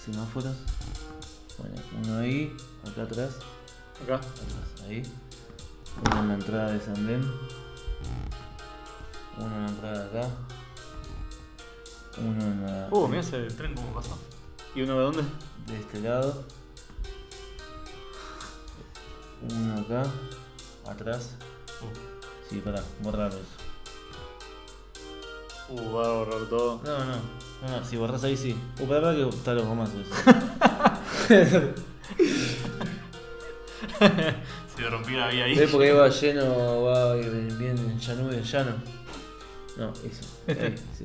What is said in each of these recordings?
semáforos. Bueno, uno ahí, acá atrás. Acá. Ahí. Uno en la entrada de ese andén. Uno en la entrada de acá. Uno en la. Mirá ese tren cómo pasó. ¿Y uno de dónde? De este lado. Uno acá. Atrás. Sí, pará, borrar eso. Va a borrar todo. No, si borras ahí sí. Pará que está los romazos. Se rompió la vía ahí. ¿Ves? Porque va lleno, va bien llano. No, eso. Ahí, sí.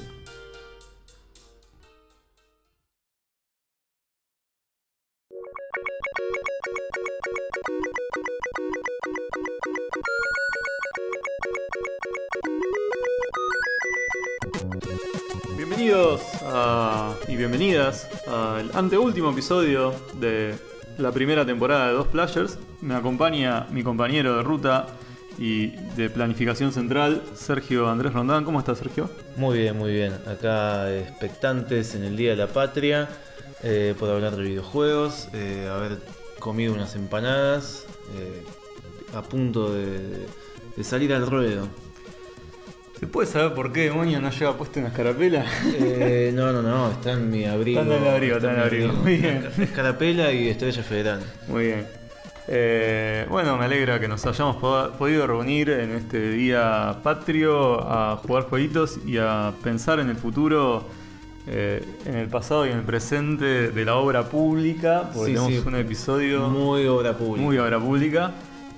Bienvenidos y bienvenidas al anteúltimo episodio de la primera temporada de Dos Players. Me acompaña mi compañero de ruta y de planificación central, Sergio Andrés Rondán. ¿Cómo estás, Sergio? Muy bien. Acá expectantes en el Día de la Patria por hablar de videojuegos, haber comido unas empanadas, a punto de salir al ruedo. ¿Se puede saber por qué demonio no lleva puesto una escarapela? No, está en mi abrigo. Está en el abrigo. Muy bien. Escarapela y Estrella Federal. Muy bien. Bueno, me alegra que nos hayamos podido reunir en este día patrio a jugar jueguitos y a pensar en el futuro, en el pasado y en el presente de la obra pública, porque tenemos un episodio muy obra pública.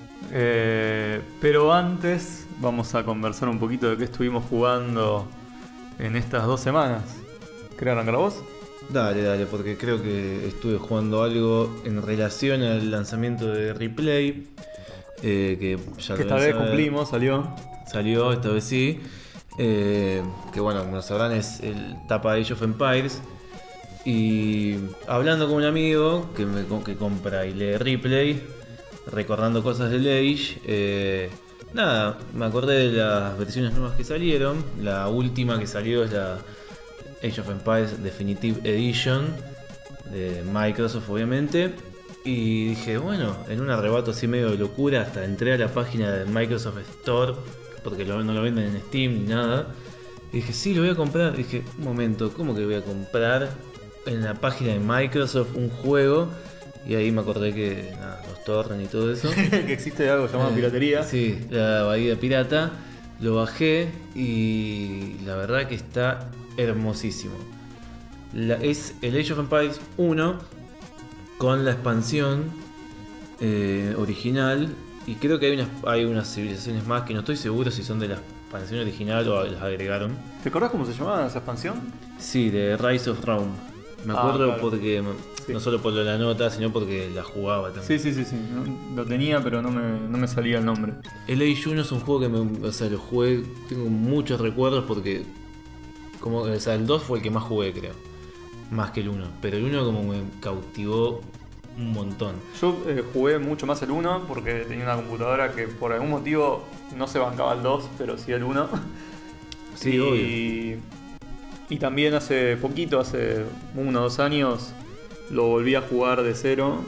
Pero antes vamos a conversar un poquito de qué estuvimos jugando en estas 2 semanas. ¿Querés arrancar vos? Dale, porque creo que estuve jugando algo en relación al lanzamiento de Replay. Que ya que esta vez cumplimos, salió. Salió, esta vez sí. Que bueno, como lo sabrán, es el tapa de Age of Empires. Y hablando con un amigo que compra y lee Replay, recordando cosas del Age, me acordé de las versiones nuevas que salieron. La última que salió es la Age of Empires Definitive Edition de Microsoft, obviamente. Y dije, bueno, en un arrebato así medio de locura, hasta entré a la página de Microsoft Store, porque no lo venden en Steam ni nada. Y dije, sí, lo voy a comprar. Y dije, un momento, ¿cómo que voy a comprar en la página de Microsoft un juego? Y ahí me acordé que los torrents y todo eso. Que existe algo llamado piratería. Sí, la bahía pirata. Lo bajé y la verdad que está hermosísimo. Es el Age of Empires 1 con la expansión original. Y creo que hay unas civilizaciones más que no estoy seguro si son de la expansión original o las agregaron. ¿Te acordás cómo se llamaba esa expansión? Sí, de Rise of Rome. Me acuerdo claro. Porque no solo por la nota, sino porque la jugaba también. Sí. Lo tenía, pero no me salía el nombre. El Age 1 es un juego que lo jugué, tengo muchos recuerdos porque el 2 fue el que más jugué, creo. Más que el 1. Pero el 1 como me cautivó un montón. Yo jugué mucho más el 1 porque tenía una computadora que por algún motivo no se bancaba el 2, pero sí el 1. Sí, obvio. Y también hace poquito, hace 1 o 2 años, lo volví a jugar de cero,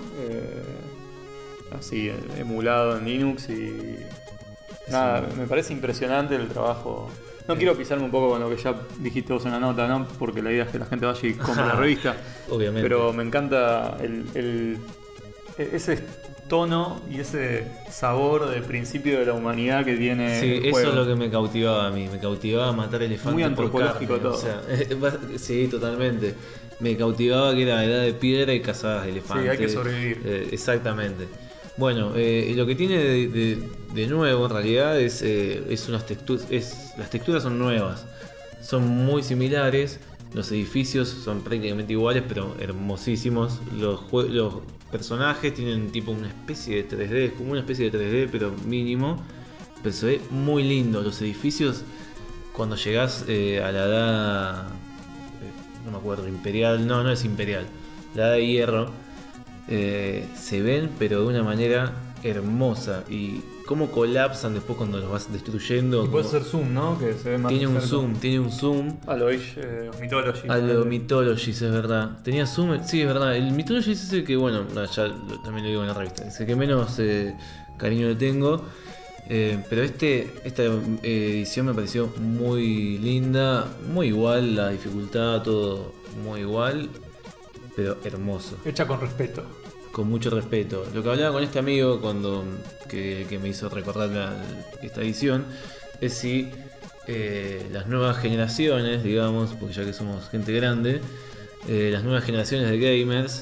así emulado en Linux y nada, me parece impresionante el trabajo. No quiero pisarme un poco con lo que ya dijiste vos en la nota, ¿no? Porque la idea es que la gente vaya y compre la revista. Obviamente. Pero me encanta ese tono y ese sabor del principio de la humanidad que tiene sí, el juego. eso es lo que me cautivaba a mí. Me cautivaba matar elefantes. Muy antropológico por carne, todo. O sea, sí, totalmente. Me cautivaba que era edad de piedra y cazabas elefantes. Sí, hay que sobrevivir. Exactamente. Bueno, lo que tiene de nuevo en realidad es unas texturas. Las texturas son nuevas. Son muy similares. Los edificios son prácticamente iguales, pero hermosísimos. Los personajes tienen tipo una especie de 3D, es como una especie de 3D, pero mínimo. Pero se ve muy lindo. Los edificios, cuando llegás a la edad, no me acuerdo, imperial, no es imperial, la edad de hierro, se ven, pero de una manera hermosa. Y cómo colapsan después cuando los vas destruyendo. Y puedes como- hacer zoom, ¿no? Que se ve más tiene un cerca. zoom, tiene un zoom. A lo Mythology. A lo Mythologies, es verdad. Tenía zoom, sí, es verdad. El Mythologies es el que, bueno, también lo digo en la revista, es el que menos cariño le tengo. Pero esta edición me pareció muy linda, muy igual, la dificultad, todo muy igual, pero hermoso, Hecha con respeto. con mucho respeto. Lo que hablaba con este amigo que me hizo recordar esta edición es si las nuevas generaciones, digamos, porque ya que somos gente grande, las nuevas generaciones de gamers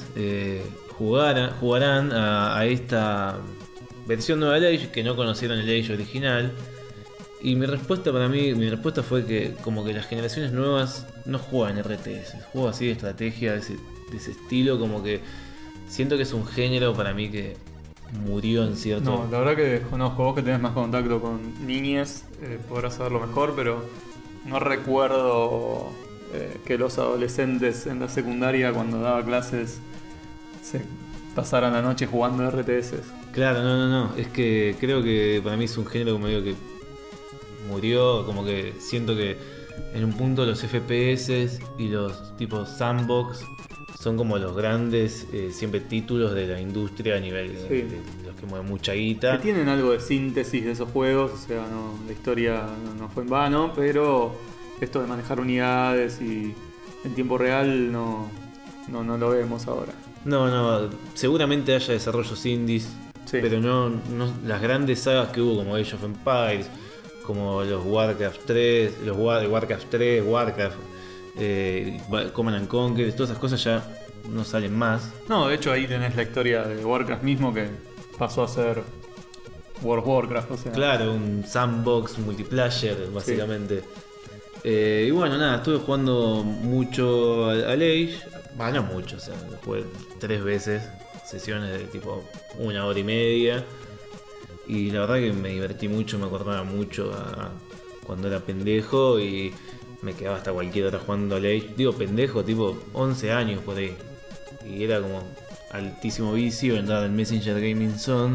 jugarán a esta versión nueva del Age, que no conocieron el Age original. Y mi respuesta fue que como que las generaciones nuevas no juegan RTS, juegos así de estrategia de ese estilo, como que siento que es un género para mí que murió en cierto... No, la verdad que desconozco. Vos que tenés más contacto con niñes, podrás saberlo mejor, pero no recuerdo que los adolescentes en la secundaria, cuando daba clases, se pasaran la noche jugando RTS. Claro, no, es que creo que para mí es un género como digo que murió, como que siento que en un punto los FPS y los tipos sandbox son como los grandes siempre títulos de la industria a nivel Sí. de los que mueven mucha guita. Que tienen algo de síntesis de esos juegos, o sea, la historia no fue en vano, pero esto de manejar unidades y en tiempo real no lo vemos ahora. No, seguramente haya desarrollos indies, Sí. pero no las grandes sagas que hubo como Age of Empires, como los Warcraft 3, Warcraft, Command and Conquer, todas esas cosas ya no salen más. No, de hecho ahí tenés la historia de Warcraft mismo que pasó a ser World of Warcraft, o sea. Claro, un sandbox multiplayer, básicamente. Y bueno, nada, estuve jugando mucho al Age. No mucho, o sea, lo jugué 3 veces, sesiones de tipo 1 hora y media. Y la verdad que me divertí mucho, me acordaba mucho a cuando era pendejo y me quedaba hasta cualquier hora jugando al Age. Digo pendejo, tipo 11 años por ahí. Y era como altísimo vicio, andaba en Messenger Gaming Zone.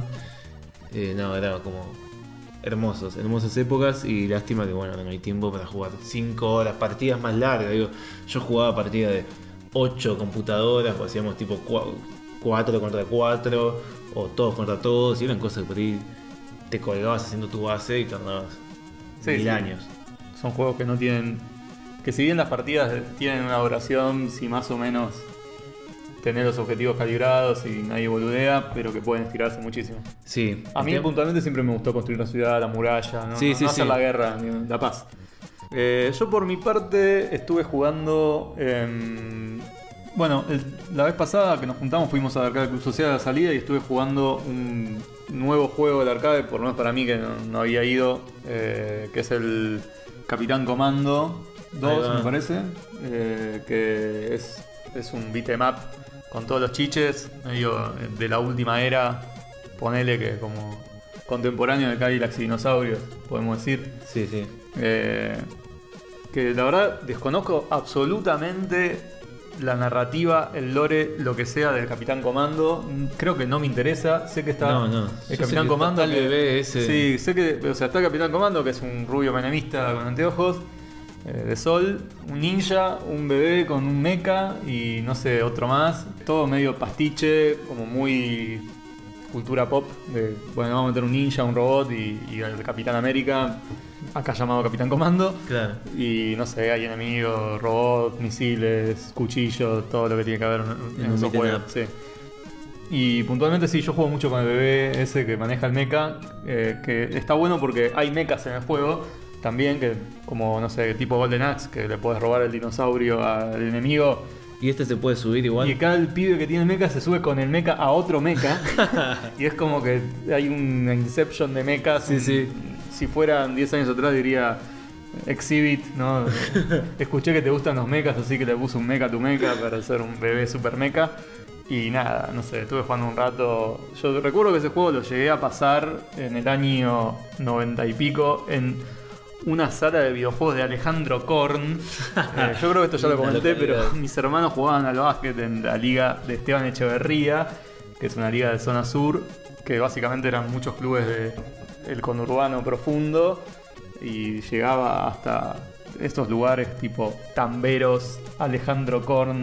Era como hermosas épocas y lástima que bueno, no hay tiempo para jugar 5 horas, partidas más largas. Digo, yo jugaba partidas de 8 computadoras, pues hacíamos tipo 4 contra 4 o todos contra todos y eran cosas que por ahí te colgabas haciendo tu base y tardabas mil años. Son juegos que no tienen... Que si bien las partidas tienen una duración, si más o menos tener los objetivos calibrados y nadie boludea, pero que pueden estirarse muchísimo. Sí. A mí puntualmente siempre me gustó construir la ciudad, la muralla, no hacer la guerra, ni la paz. Yo por mi parte estuve jugando... Bueno, la vez pasada que nos juntamos fuimos al Arcade Club Social a la salida y estuve jugando un nuevo juego del arcade, por lo menos para mí que no había ido, que es el Capitán Comando 2, me parece, que es un beat 'em up con todos los chiches, medio de la última era, ponele que como contemporáneo de Cadillacs y Dinosaurios, podemos decir. Sí. Que la verdad desconozco absolutamente la narrativa, el lore, lo que sea del Capitán Comando. Creo que no me interesa. Sé que está el Capitán Comando. Está el bebé ese. Sí, sé que está el Capitán Comando, que es un rubio menemista con anteojos de sol, un ninja, un bebé con un mecha y no sé, otro más. Todo medio pastiche, como muy cultura pop. Bueno, vamos a meter un ninja, un robot y el Capitán América, acá llamado Capitán Comando. Claro. Y no sé, hay enemigos, robots, misiles, cuchillos, todo lo que tiene que haber en esos juegos. Sí. Y puntualmente sí, yo juego mucho con el bebé ese que maneja el mecha, que está bueno porque hay mechas en el juego también, que como, no sé, tipo Golden Axe, que le puedes robar el dinosaurio al enemigo. Y este se puede subir igual. Y acá el pibe que tiene el mecha se sube con el mecha a otro mecha. Y es como que hay una inception de mechas. Sí. Si fueran 10 años atrás diría Exhibit, ¿no? Escuché que te gustan los mechas, así que le puse un mecha a tu mecha para hacer un bebé super mecha. Y nada, no sé, estuve jugando un rato. Yo recuerdo que ese juego lo llegué a pasar en el año 90 y pico en una sala de videojuegos de Alejandro Korn. Yo creo que esto ya lo comenté, pero mis hermanos jugaban al básquet en la liga de Esteban Echeverría, que es una liga de zona sur. que básicamente eran muchos clubes del conurbano profundo y llegaba hasta estos lugares tipo Tamberos, Alejandro Korn,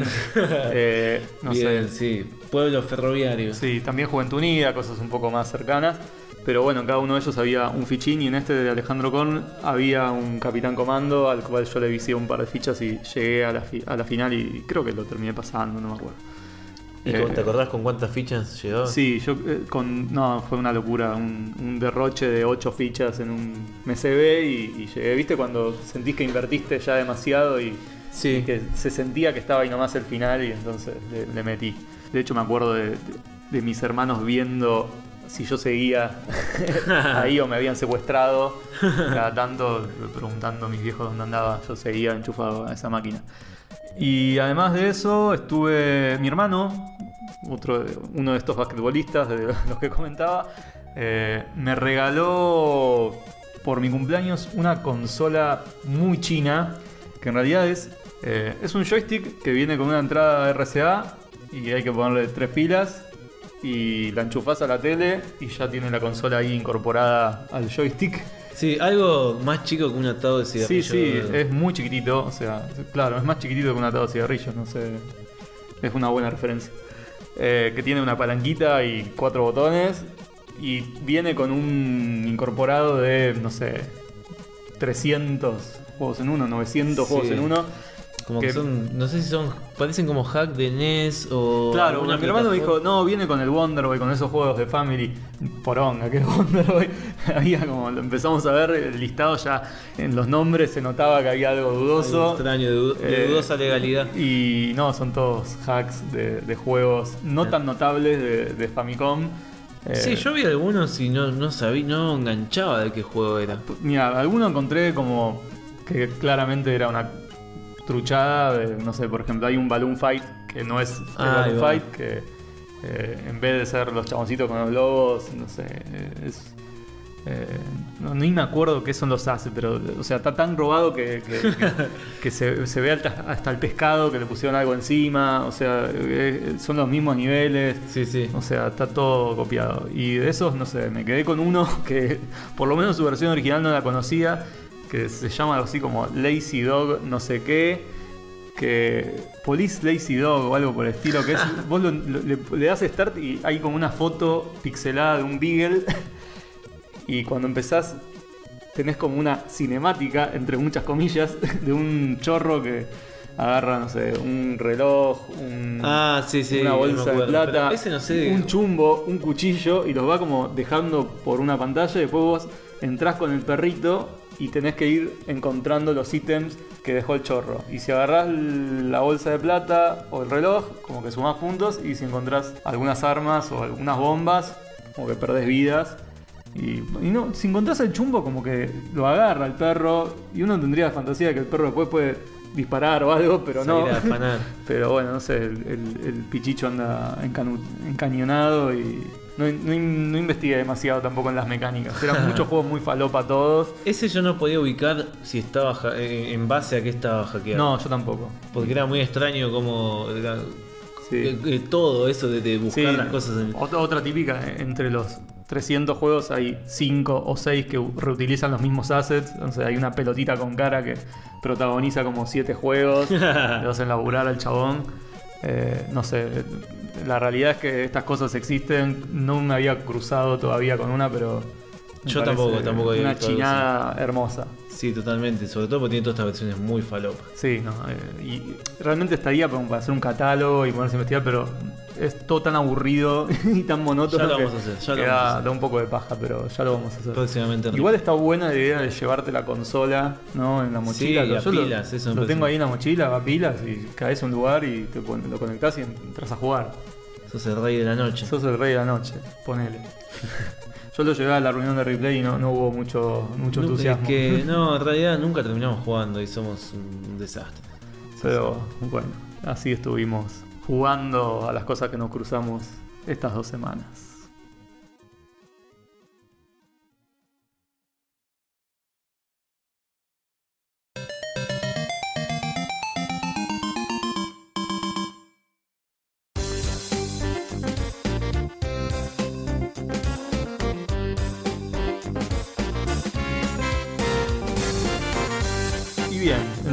no Bien, sé. sí. Pueblos ferroviarios. Sí, también Juventud Unida, cosas un poco más cercanas. Pero bueno, en cada uno de ellos había un fichín y en este de Alejandro Korn había un capitán comando al cual yo le vicié un par de fichas y llegué a la final y creo que lo terminé pasando, no me acuerdo. ¿Y te acordás con cuántas fichas llegó? Sí, yo no, fue una locura, un derroche de 8 fichas en un MCB y llegué, ¿viste? Cuando sentís que invertiste ya demasiado y que se sentía que estaba ahí nomás el final y entonces le metí. De hecho me acuerdo de mis hermanos viendo si yo seguía ahí o me habían secuestrado. Cada tanto preguntando a mis viejos dónde andaba, yo seguía enchufado a esa máquina. Y además de eso estuve mi hermano, uno de estos basquetbolistas de los que comentaba, me regaló por mi cumpleaños una consola muy china, que en realidad es un joystick que viene con una entrada RCA y hay que ponerle 3 pilas y la enchufás a la tele y ya tiene la consola ahí incorporada al joystick. Sí, algo más chico que un atado de cigarrillos. Sí, es muy chiquitito, o sea, claro, es más chiquitito que un atado de cigarrillos, no sé, es una buena referencia. Que tiene una palanquita y 4 botones y viene con un incorporado de, no sé, 300 juegos en uno, 900 juegos en uno. Como que son, no sé si son, parecen como hack de NES o... Claro, mi hermano dijo, no, viene con el Wonder Boy, con esos juegos de Family. Poronga, que el Wonder Boy. Había como, lo empezamos a ver, el listado ya en los nombres se notaba que había algo dudoso. Algo extraño, de dudosa legalidad. Y no, son todos hacks de juegos no tan notables de Famicom. Sí, yo vi algunos y no sabía, no enganchaba de qué juego era. Mira, alguno encontré como que claramente era una truchada, no sé, por ejemplo hay un Balloon Fight que no es el Balloon Fight, que en vez de ser los chaboncitos con los globos, no sé, ni me acuerdo qué son los hace, pero o sea, está tan robado que se ve hasta el pescado que le pusieron algo encima, o sea, son los mismos niveles, sí. O sea, está todo copiado. Y de esos, no sé, me quedé con uno que por lo menos su versión original no la conocía, que se llama algo así como Lazy Dog no sé qué, que Police Lazy Dog o algo por el estilo, que es vos le das start y hay como una foto pixelada de un Beagle y cuando empezás tenés como una cinemática, entre muchas comillas, de un chorro que agarra, no sé, un reloj, una bolsa de plata, ese no sé, un chumbo, un cuchillo y los va como dejando por una pantalla y después vos entrás con el perrito y tenés que ir encontrando los ítems que dejó el chorro. Y si agarrás la bolsa de plata o el reloj, como que sumás puntos. Y si encontrás algunas armas o algunas bombas, como que perdés vidas. Y no, si encontrás el chumbo, como que lo agarra el perro. Y uno tendría la fantasía de que el perro después puede disparar o algo, pero no. Pero bueno, no sé, el pichicho anda encañonado y... No investigué demasiado tampoco en las mecánicas. Eran muchos juegos muy falopa todos. Ese yo no podía ubicar si estaba en base a qué estaba hackeado. No, yo tampoco. Porque era muy extraño como todo eso de buscar las cosas. Otra típica, entre los 300 juegos hay 5 o 6 que reutilizan los mismos assets. Entonces hay una pelotita con cara que protagoniza como 7 juegos. Le hacen laburar al chabón. No sé, la realidad es que estas cosas existen. No me había cruzado todavía con una, pero yo tampoco había una visto chinada hermosa. Sí, totalmente, sobre todo porque tiene todas estas versiones muy falopas. Sí, no, y realmente estaría para hacer un catálogo y ponerse a investigar, pero es todo tan aburrido y tan monótono. Ya lo vamos a hacer, da un poco de paja, pero ya lo vamos a hacer. Próximamente. Igual está buena la idea de llevarte la consola, ¿no? En la mochila. Sí, yo pilas, eso lo tengo ahí en la mochila, va a pilas y caes a un lugar y lo conectás y entras a jugar. Sos el rey de la noche. Sos el rey de la noche, ponele. Yo lo llevé a la reunión de Replay y no hubo mucho entusiasmo. Es que no, en realidad nunca terminamos jugando y somos un desastre. Pero bueno, así estuvimos jugando a las cosas que nos cruzamos estas 2 semanas.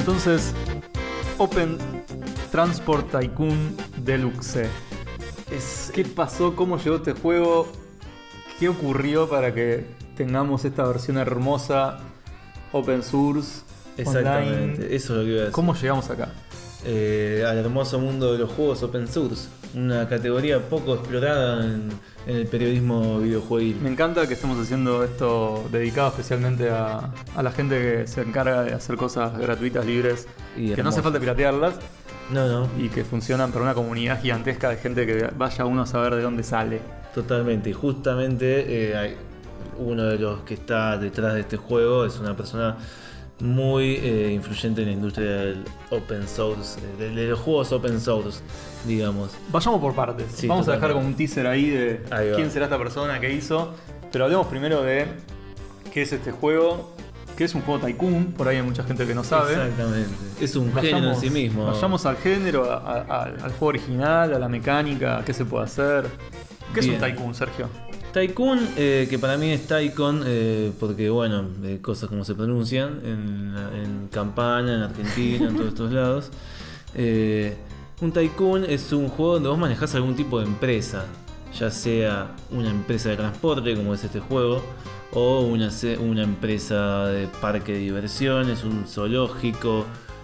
entonces Open Transport Tycoon Deluxe. ¿Qué pasó? ¿Cómo llegó este juego? ¿Qué ocurrió para que tengamos esta versión hermosa open source? Exactamente, online? eso es lo que iba a decir. ¿Cómo llegamos acá? Al hermoso mundo de los juegos open source, una categoría poco explorada en el periodismo videojueguil. Me encanta que estemos haciendo esto dedicado especialmente a la gente que se encarga de hacer cosas gratuitas, libres, Y que no hace hermosas. falta piratearlas No, y que funcionan para una comunidad gigantesca de gente que vaya uno a saber de dónde sale. totalmente. Y justamente uno de los que está detrás de este juego es una persona muy influyente en la industria del open source, de los juegos open source, digamos. Vayamos por partes. Sí, Vamos a dejar totalmente. como un teaser ahí de Ahí va. quién será esta persona, qué hizo. Pero hablemos primero de qué es este juego, que es un juego Tycoon. Por ahí hay mucha gente que no sabe. Exactamente. Es un género en sí mismo. Vayamos al género, al juego original, a la mecánica, qué se puede hacer. ¿Qué es un Bien. Tycoon, Sergio? Tycoon, que para mí es Tycoon, porque bueno, cosas como se pronuncian en Campana, en Argentina, en todos estos lados. Un Tycoon es un juego donde vos manejás algún tipo de empresa, ya sea una empresa de transporte, como es este juego, o una empresa de parque de diversiones, un zoológico,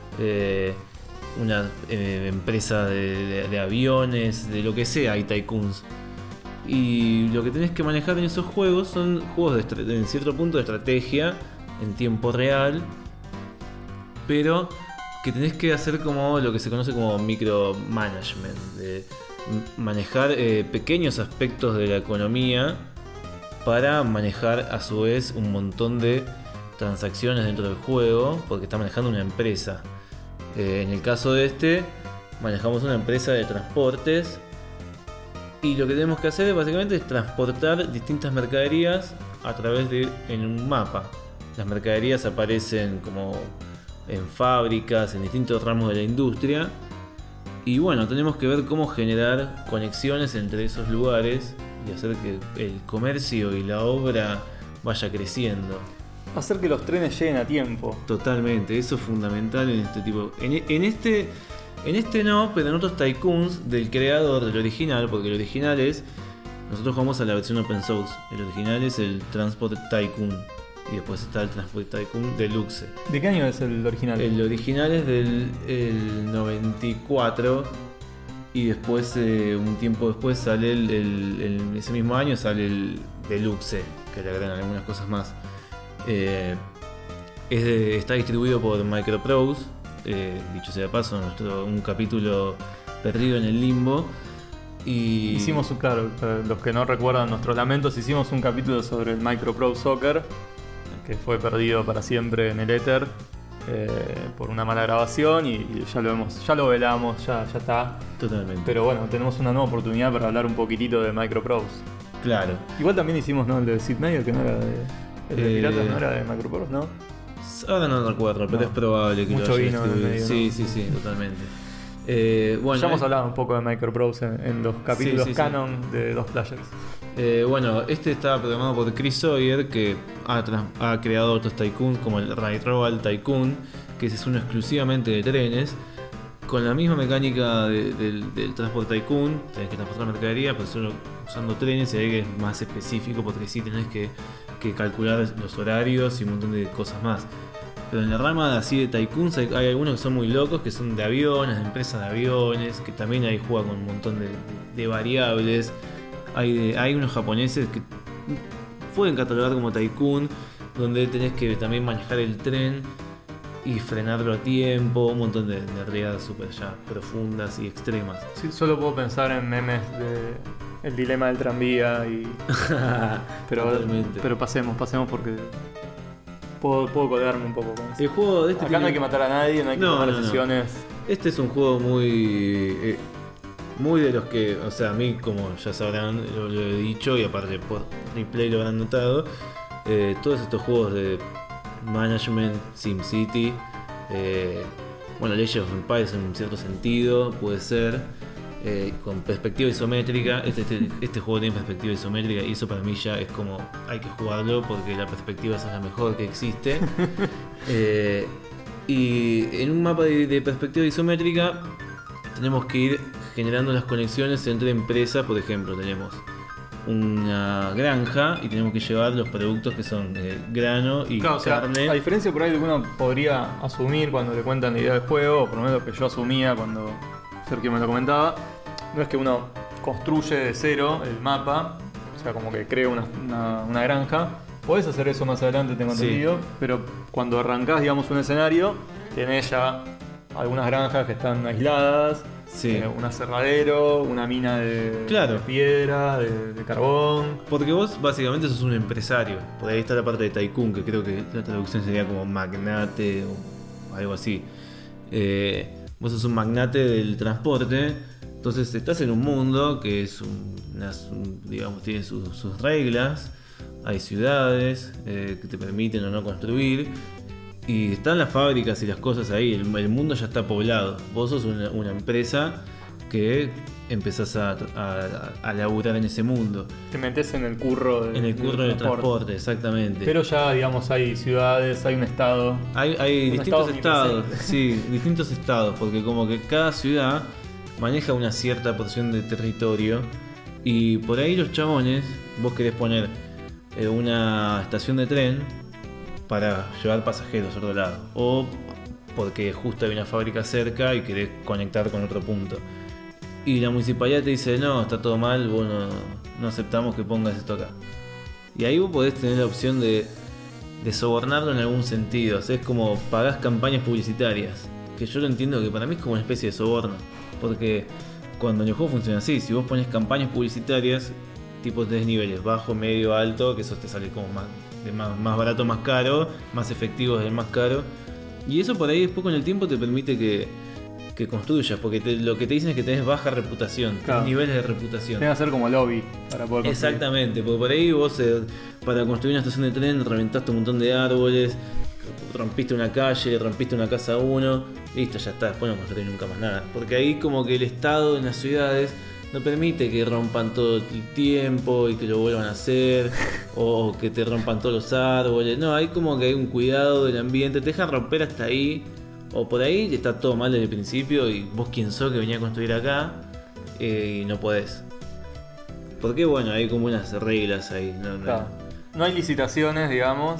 una empresa de aviones, de lo que sea, hay Tycoons. Y lo que tenés que manejar en esos juegos son juegos en cierto punto de estrategia en tiempo real, pero que tenés que hacer como lo que se conoce como micromanagement, de manejar pequeños aspectos de la economía para manejar a su vez un montón de transacciones dentro del juego, porque está manejando una empresa. En el caso de este, manejamos una empresa de transportes. Y lo que tenemos que hacer básicamente es transportar distintas mercaderías a través de en un mapa. Las mercaderías aparecen como en fábricas, en distintos ramos de la industria. Y bueno, tenemos que ver cómo generar conexiones entre esos lugares y hacer que el comercio y la obra vaya creciendo. Hacer que los trenes lleguen a tiempo. Totalmente, eso es fundamental en este tipo. En este no, pero en otros Tycoons del creador del original, porque el original es. Nosotros jugamos a la versión open source. El original es el Transport Tycoon. Y después está el Transport Tycoon Deluxe. ¿De qué año es el original? El original es del 94. Y después, un tiempo después, sale ese mismo año sale el Deluxe, que le agregan algunas cosas más. Está distribuido por Microprose. Dicho sea de paso, un capítulo perdido en el limbo. Y Hicimos, claro, para los que no recuerdan nuestros lamentos, hicimos un capítulo sobre el Micro Pro Soccer, que fue perdido para siempre en el éter por una mala grabación y ya lo velamos, ya está. Totalmente. Pero bueno, tenemos una nueva oportunidad para hablar un poquitito de Micro Pros. Claro. Igual también hicimos, ¿no? El de Sid Meier, que no era de. El de Piratas no era de Micro Pros, ¿no? Ahora no recuerdo, pero No. es probable que Mucho lo haya vino en el distribuido. medio, Sí, ¿no? sí, totalmente. Bueno, Ya hemos hablado un poco de Micro Pros en los capítulos Sí, sí. canon de Dos Players. bueno, este está programado por Chris Sawyer, que ha creado otros Tycoons como el Ride Royal Tycoon, que ese es uno exclusivamente de trenes, con la misma mecánica del Transport Tycoon. Tenés que transportar mercadería, pero solo usando trenes, y ahí que es más específico porque sí tenés que calcular los horarios y un montón de cosas más. Pero en la rama así de Tycoons hay algunos que son muy locos, que son de aviones, de empresas de aviones, que también ahí juega con un montón de variables. Hay unos japoneses que pueden catalogar como Tycoon, donde tenés que también manejar el tren y frenarlo a tiempo, un montón de realidades súper ya profundas y extremas. Sí, solo puedo pensar en memes de el dilema del tranvía y. Totalmente. Pero pasemos porque puedo colgarme un poco con eso. El juego de este Acá no hay que matar a nadie, no hay que tomar decisiones. Este es un juego muy de los que, o sea, a mí, como ya sabrán, lo he dicho y aparte por replay lo habrán notado, todos estos juegos de management, SimCity, bueno, Legend of Empires en un cierto sentido puede ser, con perspectiva isométrica. Este juego tiene perspectiva isométrica y eso para mí ya es como hay que jugarlo porque la perspectiva esa es la mejor que existe. Y en un mapa de perspectiva isométrica tenemos que ir generando las conexiones entre empresas. Por ejemplo, tenemos una granja y tenemos que llevar los productos que son grano y Claro, o sea, carne. a diferencia por ahí de lo que uno podría asumir cuando le cuentan la idea del juego, o por lo menos lo que yo asumía cuando Sergio me lo comentaba, no es que uno construye de cero el mapa, o sea, como que crea una granja. Podés hacer eso más adelante, tengo Sí. entendido, pero cuando arrancás, digamos, un escenario, tenés ya algunas granjas que están aisladas, Sí. un aserradero, una mina de, Claro. de piedra, de carbón. Porque vos básicamente sos un empresario. Por ahí está la parte de tycoon, que creo que la traducción sería como magnate o algo así. Vos sos un magnate del transporte. Entonces estás en un mundo que es digamos, tiene sus reglas. Hay ciudades que te permiten o no construir. Y están las fábricas y las cosas ahí. El mundo ya está poblado. Vos sos una empresa que empezás a laburar en ese mundo. Te metes en el curro En el curro del transporte, exactamente. Pero ya, digamos, hay ciudades, hay un estado. Hay un distintos estado estados, omnipresente. sí, distintos estados, porque como que cada ciudad maneja una cierta porción de territorio y por ahí los chabones, vos querés poner una estación de tren para llevar pasajeros a otro lado, o porque justo hay una fábrica cerca y querés conectar con otro punto. Y la municipalidad te dice, no, está todo mal, vos no aceptamos que pongas esto acá. Y ahí vos podés tener la opción de sobornarlo en algún sentido. O sea, es como pagás campañas publicitarias. Que yo lo entiendo que para mí es como una especie de soborno. Porque cuando en el juego funciona así, si vos pones campañas publicitarias, tipo tres niveles, bajo, medio, alto, que eso te sale como más barato, más caro, más efectivo es el más caro. Y eso por ahí después con el tiempo te permite que construyas, porque lo que te dicen es que tenés baja reputación, Claro. tenés niveles de reputación. Tiene que ser como lobby para poder construir. Exactamente, porque por ahí vos para construir una estación de tren reventaste un montón de árboles, rompiste una calle, rompiste una casa a uno, listo, ya está, después no construís nunca más nada. Porque ahí como que el Estado en las ciudades no permite que rompan todo el tiempo y que lo vuelvan a hacer, o que te rompan todos los árboles. No, hay como que hay un cuidado del ambiente, te dejan romper hasta ahí, o por ahí está todo mal desde el principio y vos quién sos que venía a construir acá y no podés. Porque bueno, hay como unas reglas ahí. Claro. No hay licitaciones, digamos,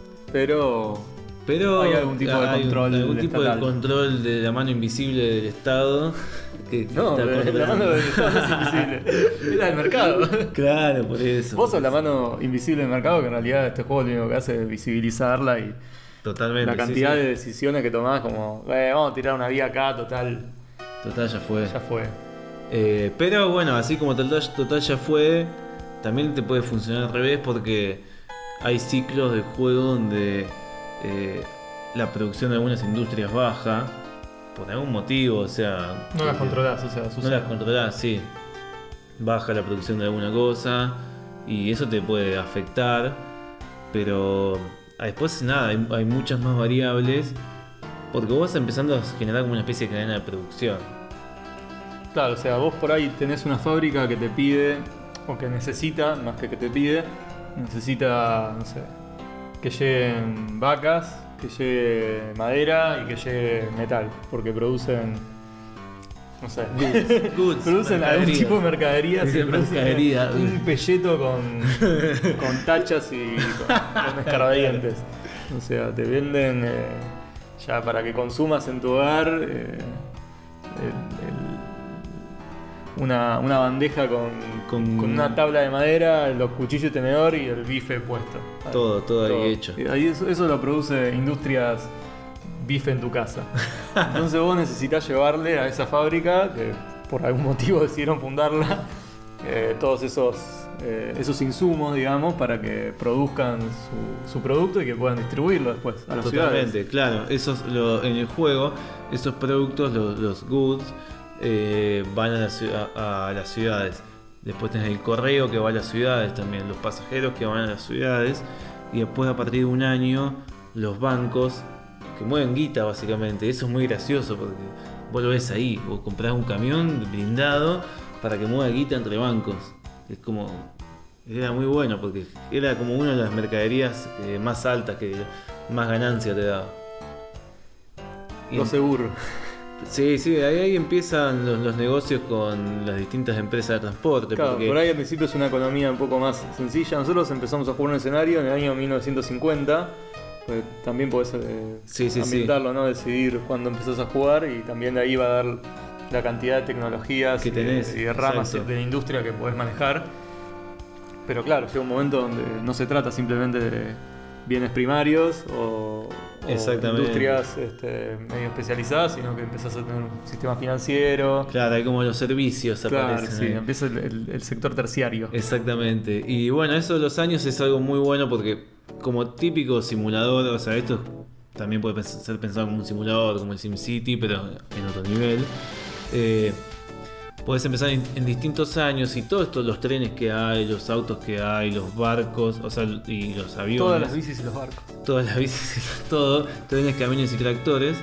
pero Pero hay algún tipo de hay control algún tipo de estatal. control de la mano invisible del Estado. Que no, está la controlando. mano del Estado no es invisible, es la del mercado. Claro, por eso. Vos sos la mano invisible del mercado, que en realidad este juego lo único que hace es visibilizarla y Totalmente. la sí, cantidad sí. de decisiones que tomás, como vamos a tirar una vía acá, total, Total, ya fue. ya fue. Pero bueno, así como total ya fue, también te puede funcionar al revés porque hay ciclos de juego donde la producción de algunas industrias baja por algún motivo, o sea... No las porque controlás, o sea, No sucede. las controlás, sí. Baja la producción de alguna cosa y eso te puede afectar, pero después nada, hay muchas más variables porque vos vas empezando a generar como una especie de cadena de producción. Claro, o sea, vos por ahí tenés una fábrica que te pide, o que necesita, más que te pide, necesita, no sé, que lleguen vacas, que llegue madera y que llegue metal, porque producen, no sé, Goods, producen algún mercaderías. tipo de mercaderías y producen Mercadería. un pelleto con tachas y con escarbadientes. O sea, te venden ya para que consumas en tu hogar una bandeja con una tabla de madera, los cuchillos y tenedor y el bife puesto. Todo ahí hecho. Y ahí eso lo produce Industrias Bife en tu casa. Entonces vos necesitas llevarle a esa fábrica, que por algún motivo decidieron fundarla, todos esos insumos, digamos, para que produzcan su producto y que puedan distribuirlo después a las Totalmente, ciudades. claro. En el juego, esos productos, los goods, van a las ciudades. Después tenés el correo que va a las ciudades también, los pasajeros que van a las ciudades. Y después, a partir de un año, los bancos que mueven guita, básicamente. Eso es muy gracioso porque vos lo ves ahí. Vos comprás un camión blindado para que mueva guita entre bancos. Es como... Era muy bueno porque era como una de las mercaderías más altas, que más ganancia te daba. Y Lo seguro. Sí, ahí empiezan los negocios con las distintas empresas de transporte. Claro, porque por ahí al principio es una economía un poco más sencilla. Nosotros empezamos a jugar un escenario en el año 1950. Pues también podés ambientarlo, ¿no? Decidir cuándo empezás a jugar y también de ahí va a dar la cantidad de tecnologías que tenés, y de ramas exacto, de la industria que podés manejar. Pero claro, llega un momento donde no se trata simplemente de bienes primarios o industrias medio especializadas, sino que empezás a tener un sistema financiero. Claro, hay como los servicios Claro, aparecen sí, ahí. empieza el sector terciario. Exactamente. Y bueno, eso de los años es algo muy bueno porque como típico simulador, o sea, esto también puede ser pensado como un simulador, como el SimCity, pero en otro nivel. Podés empezar en distintos años y todos estos, los trenes que hay, los autos que hay, los barcos, o sea, y los aviones. Todas las bicis y los barcos. Todas las bicis, todo, trenes, camiones y tractores,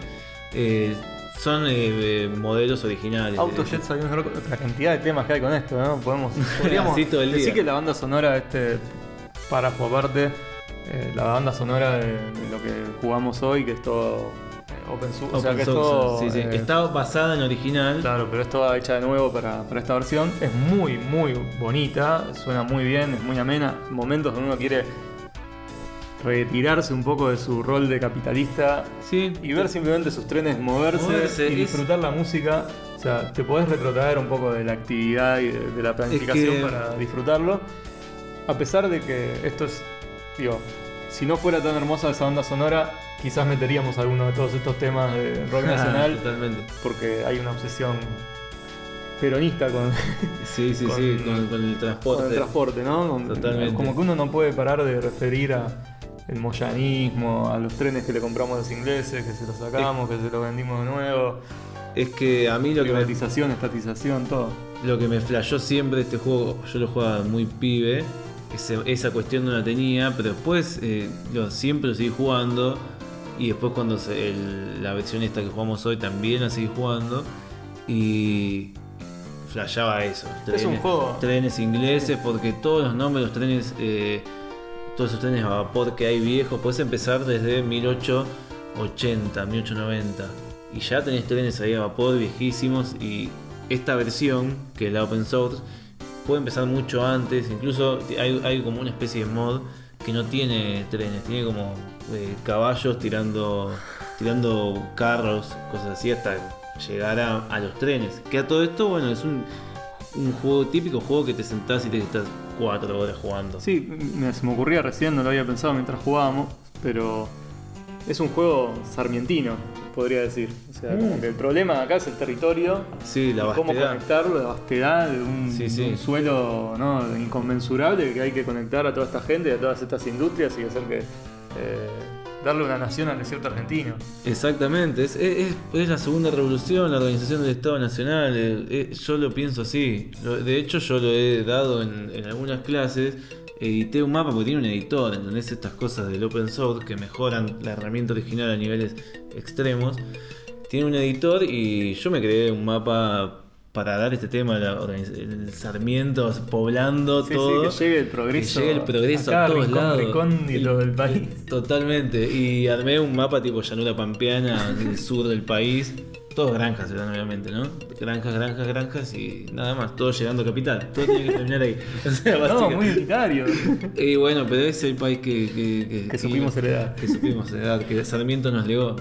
son modelos originales. Autojet salió la cantidad de temas que hay con esto, ¿no? Podríamos Así todo el decir día. que la banda sonora, párrafo aparte, la banda sonora de lo que jugamos hoy, que es todo open source, o sea que es todo, sí. Está basada en original. Claro, pero es toda hecha de nuevo para esta versión. Es muy, muy bonita, suena muy bien, es muy amena. Momentos donde uno quiere retirarse un poco de su rol de capitalista, Sí. y ver simplemente sus trenes moverse y disfrutar la música. O sea, te podés retrotraer un poco de la actividad y de la planificación para disfrutarlo. A pesar de que esto es, digo, si no fuera tan hermosa esa banda sonora, quizás meteríamos alguno de todos estos temas de rock nacional. Totalmente. Porque hay una obsesión peronista con con el transporte. con el transporte, ¿no? Totalmente. Como que uno no puede parar de referir a el moyanismo, a los trenes que le compramos a los ingleses, que se los sacamos, que se los vendimos de nuevo. Es que a mí Privatización, estatización, todo. lo que me flashó siempre de este juego, yo lo jugaba muy pibe, esa cuestión no la tenía, pero después siempre lo seguí jugando. Y después cuando la versión esta que jugamos hoy también la seguí jugando. Y flashaba eso. Es un juego. Trenes ingleses, porque todos los nombres de los trenes, todos esos trenes a vapor que hay viejos, puedes empezar desde 1880, 1890. Y ya tenés trenes ahí a vapor viejísimos. Y esta versión, que es la open source, puede empezar mucho antes. Incluso hay como una especie de mod que no tiene trenes, tiene como caballos tirando carros, cosas así, hasta llegar a los trenes. Que a todo esto, bueno, es un juego típico, juego que te sentás y te estás 4 horas jugando. Sí, se me ocurría recién, no lo había pensado mientras jugábamos, pero es un juego sarmientino, podría decir. O sea, como que el problema acá es el territorio, sí, la cómo vastedad. conectarlo, la vastedad de un suelo, ¿no?, inconmensurable, que hay que conectar a toda esta gente, a todas estas industrias y hacer que darle una nación al desierto argentino. Exactamente, es la segunda revolución, la organización del Estado Nacional. Yo lo pienso así. De hecho, yo lo he dado en algunas clases. Edité un mapa porque tiene un editor, ¿entendés? Estas cosas del open source que mejoran la herramienta original a niveles extremos. Tiene un editor y yo me creé un mapa para dar este tema, el Sarmiento poblando todo. Sí, que llegue el progreso. Que llegue el progreso a todos lados. Recóndito del país. Totalmente. Y armé un mapa tipo llanura pampeana del sur del país. Todos granjas eran, obviamente, ¿no? Granjas y nada más. Todo llegando a capital. Todo tiene que terminar ahí. O sea, no, muy unitario. Y bueno, pero es el país que supimos heredar. Que supimos heredar, que Sarmiento nos legó.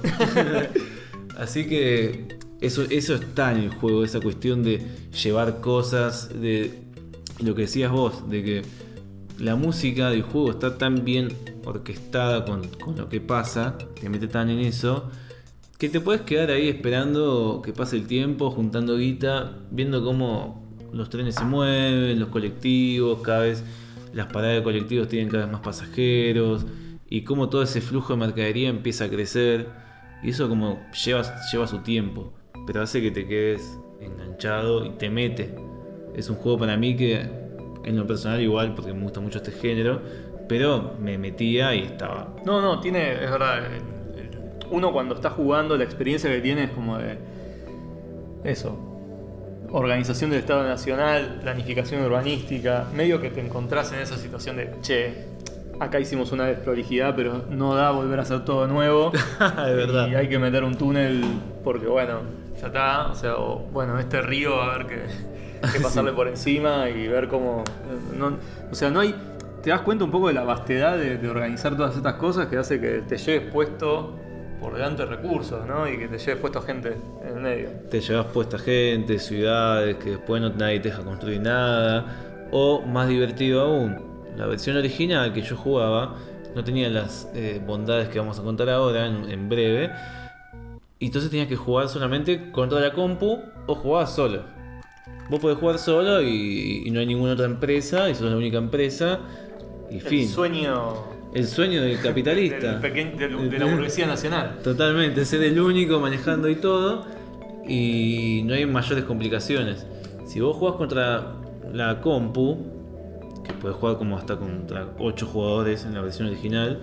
Así que eso está en el juego, esa cuestión de llevar cosas, de lo que decías vos, de que la música del juego está tan bien orquestada con lo que pasa, te mete tan en eso, que te puedes quedar ahí esperando que pase el tiempo, juntando guita, viendo cómo los trenes se mueven, los colectivos, cada vez las paradas de colectivos tienen cada vez más pasajeros, y cómo todo ese flujo de mercadería empieza a crecer, y eso como lleva su tiempo, pero hace que te quedes enganchado y te mete. Es un juego para mí que, en lo personal igual, porque me gusta mucho este género, pero me metía y estaba. No, es verdad. Uno cuando está jugando, la experiencia que tiene es como de eso. Organización del Estado Nacional, planificación urbanística, medio que te encontrás en esa situación de, che, acá hicimos una desprolijidad, pero no da volver a hacer todo nuevo. Es verdad. Y hay que meter un túnel porque, bueno, ya está. O sea, bueno, este río, a ver que pasarle por encima y ver cómo... o sea, no hay... Te das cuenta un poco de la vastedad de organizar todas estas cosas que hace que te lleves puesto por delante recursos, ¿no? Y que te lleves puesto gente en el medio. Te llevas puesta gente, ciudades, que después nadie te deja construir nada. O más divertido aún, la versión original que yo jugaba no tenía las bondades que vamos a contar ahora en breve. Y entonces tenías que jugar solamente contra la compu o jugabas solo. Vos podés jugar solo y no hay ninguna otra empresa, y sos la única empresa. Y fin. El sueño del capitalista. De la burguesía nacional. Totalmente, ser el único manejando y todo. Y no hay mayores complicaciones. Si vos jugás contra la compu, que podés jugar como hasta contra 8 jugadores en la versión original,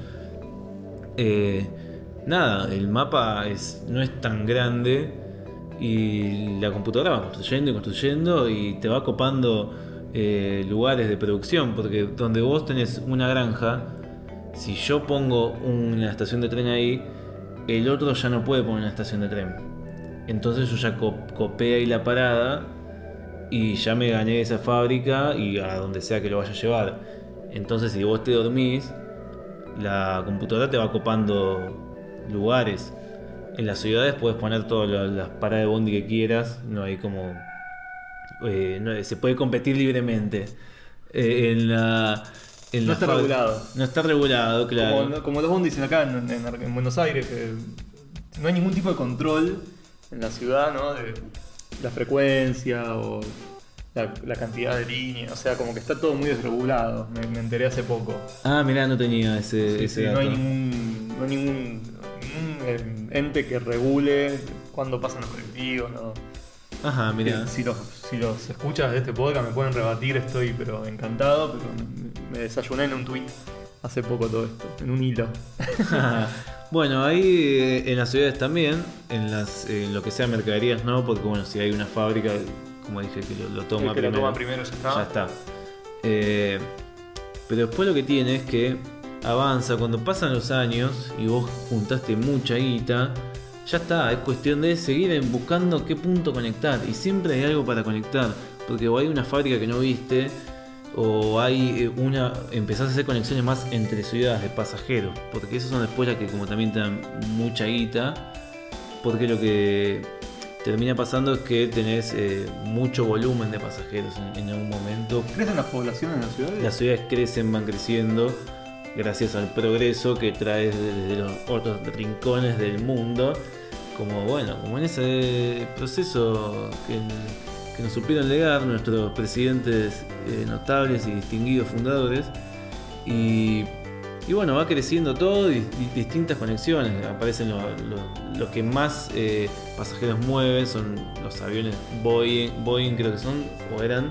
nada, el mapa no es tan grande. Y la computadora va construyendo y construyendo y te va copando lugares de producción, porque donde vos tenés una granja, si yo pongo una estación de tren ahí, el otro ya no puede poner una estación de tren. Entonces yo ya copé ahí la parada y ya me gané esa fábrica y a donde sea que lo vaya a llevar. Entonces si vos te dormís, la computadora te va copando lugares. En las ciudades puedes poner todas las paradas de bondi que quieras, no hay como... se puede competir libremente. No está regulado. No está regulado, claro. Como los bondis acá en Buenos Aires, que no hay ningún tipo de control en la ciudad, ¿no? De la frecuencia o la cantidad de líneas. O sea, como que está todo muy desregulado. Me enteré hace poco. Ah, mirá, no tenía ese dato. No hay ningún ente que regule cuándo pasan los colectivos, ¿no? Ajá, mirá. Si los escuchas de este podcast me pueden rebatir, estoy pero encantado, pero me desayuné en un tweet hace poco todo esto, en un hilo. Bueno, ahí en las ciudades también, en lo que sea mercaderías no, porque bueno, si hay una fábrica, como dije, que lo toma primero. Lo toma primero ya está. Pero después lo que tiene es que avanza, cuando pasan los años y vos juntaste mucha guita, ya está, es cuestión de seguir buscando qué punto conectar. Y siempre hay algo para conectar, porque o hay una fábrica que no viste, o hay empezás a hacer conexiones más entre ciudades de pasajeros, porque esos son después las que como también te dan mucha guita, porque lo que termina pasando es que tenés mucho volumen de pasajeros en algún momento. ¿Crecen las poblaciones en las ciudades? Las ciudades crecen, van creciendo gracias al progreso que trae desde los otros rincones del mundo, como en ese proceso que nos supieron legar nuestros presidentes notables y distinguidos fundadores, y bueno, va creciendo todo y distintas conexiones. Aparecen los que más pasajeros mueven, son los aviones Boeing creo que son, o eran,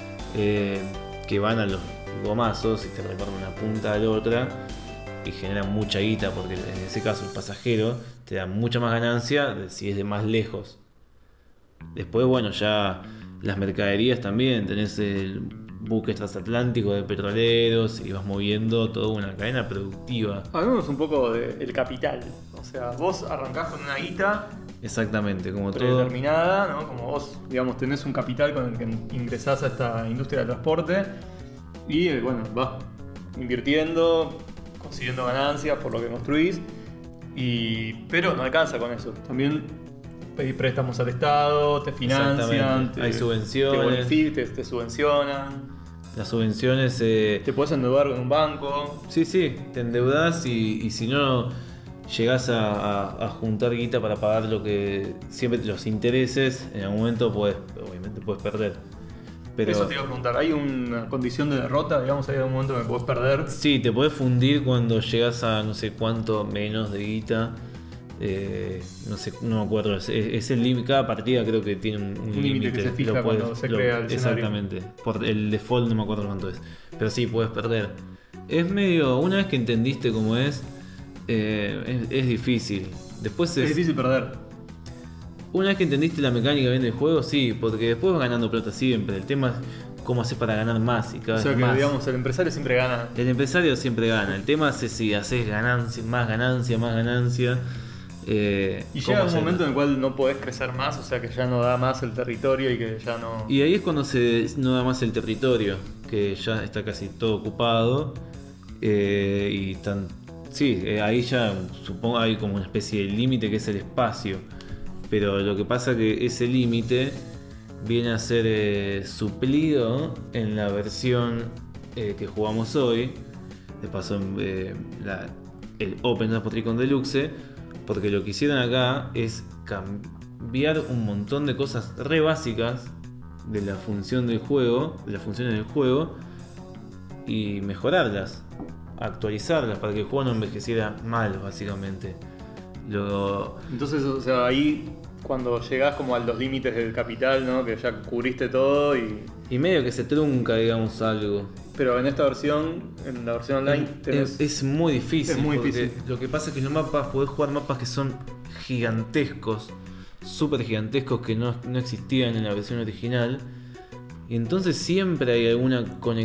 que van a los gomazos y te reparten una punta a la otra y generan mucha guita, porque en ese caso el pasajero te da mucha más ganancia si es de más lejos. Después, bueno, ya las mercaderías también, tenés el buques transatlánticos de petroleros y vas moviendo toda una cadena productiva. Hablamos un poco del capital, o sea, vos arrancás con una guita. Exactamente, como todo predeterminada, ¿no? Como vos, digamos, tenés un capital con el que ingresás a esta industria del transporte y, bueno, vas invirtiendo, consiguiendo ganancias por lo que construís, pero no alcanza con eso. También pedís préstamos al Estado, te financian, hay subvenciones, te subvencionan. Las subvenciones... te podés endeudar con un banco. Sí, te endeudás y si no llegás a juntar guita para pagar lo que siempre los intereses, en algún momento obviamente puedes perder. Pero eso te iba a preguntar, ¿hay una condición de derrota? Digamos, ¿hay algún momento que podés perder? Sí, te podés fundir cuando llegás a no sé cuánto menos de guita. No sé, no me acuerdo, es el límite, cada partida creo que tiene un límite que se fija cuando se crea el exactamente, por el default no me acuerdo cuánto es, pero sí, puedes perder. Es medio, una vez que entendiste cómo es difícil. Después es difícil perder. Una vez que entendiste la mecánica bien del juego, sí, porque después vas ganando plata siempre. El tema es cómo hacer para ganar más y cada O sea vez que, más. digamos, el empresario siempre gana. El empresario siempre gana. El tema es si haces ganancia, más ganancia, más ganancia. Y llega un momento en el cual no podés crecer más, o sea que ya no da más el territorio y que ya no... Y ahí es cuando no da más el territorio, que ya está casi todo ocupado. Ahí ya supongo hay como una especie de límite que es el espacio. Pero lo que pasa que ese límite viene a ser suplido en la versión que jugamos hoy. De paso, el Open Transport Recon Deluxe. Porque lo que hicieron acá es cambiar un montón de cosas re básicas de la función del juego, de las funciones del juego, y mejorarlas, actualizarlas para que el juego no envejeciera mal, básicamente. Entonces, o sea, ahí cuando llegás como a los límites del capital, ¿no? Que ya cubriste todo y medio que se trunca, digamos, algo. Pero en esta versión, en la versión online, es muy difícil. Es muy porque difícil. Lo que pasa es que los mapas, podés jugar mapas que son gigantescos, súper gigantescos, que no existían en la versión original. Y entonces siempre hay alguna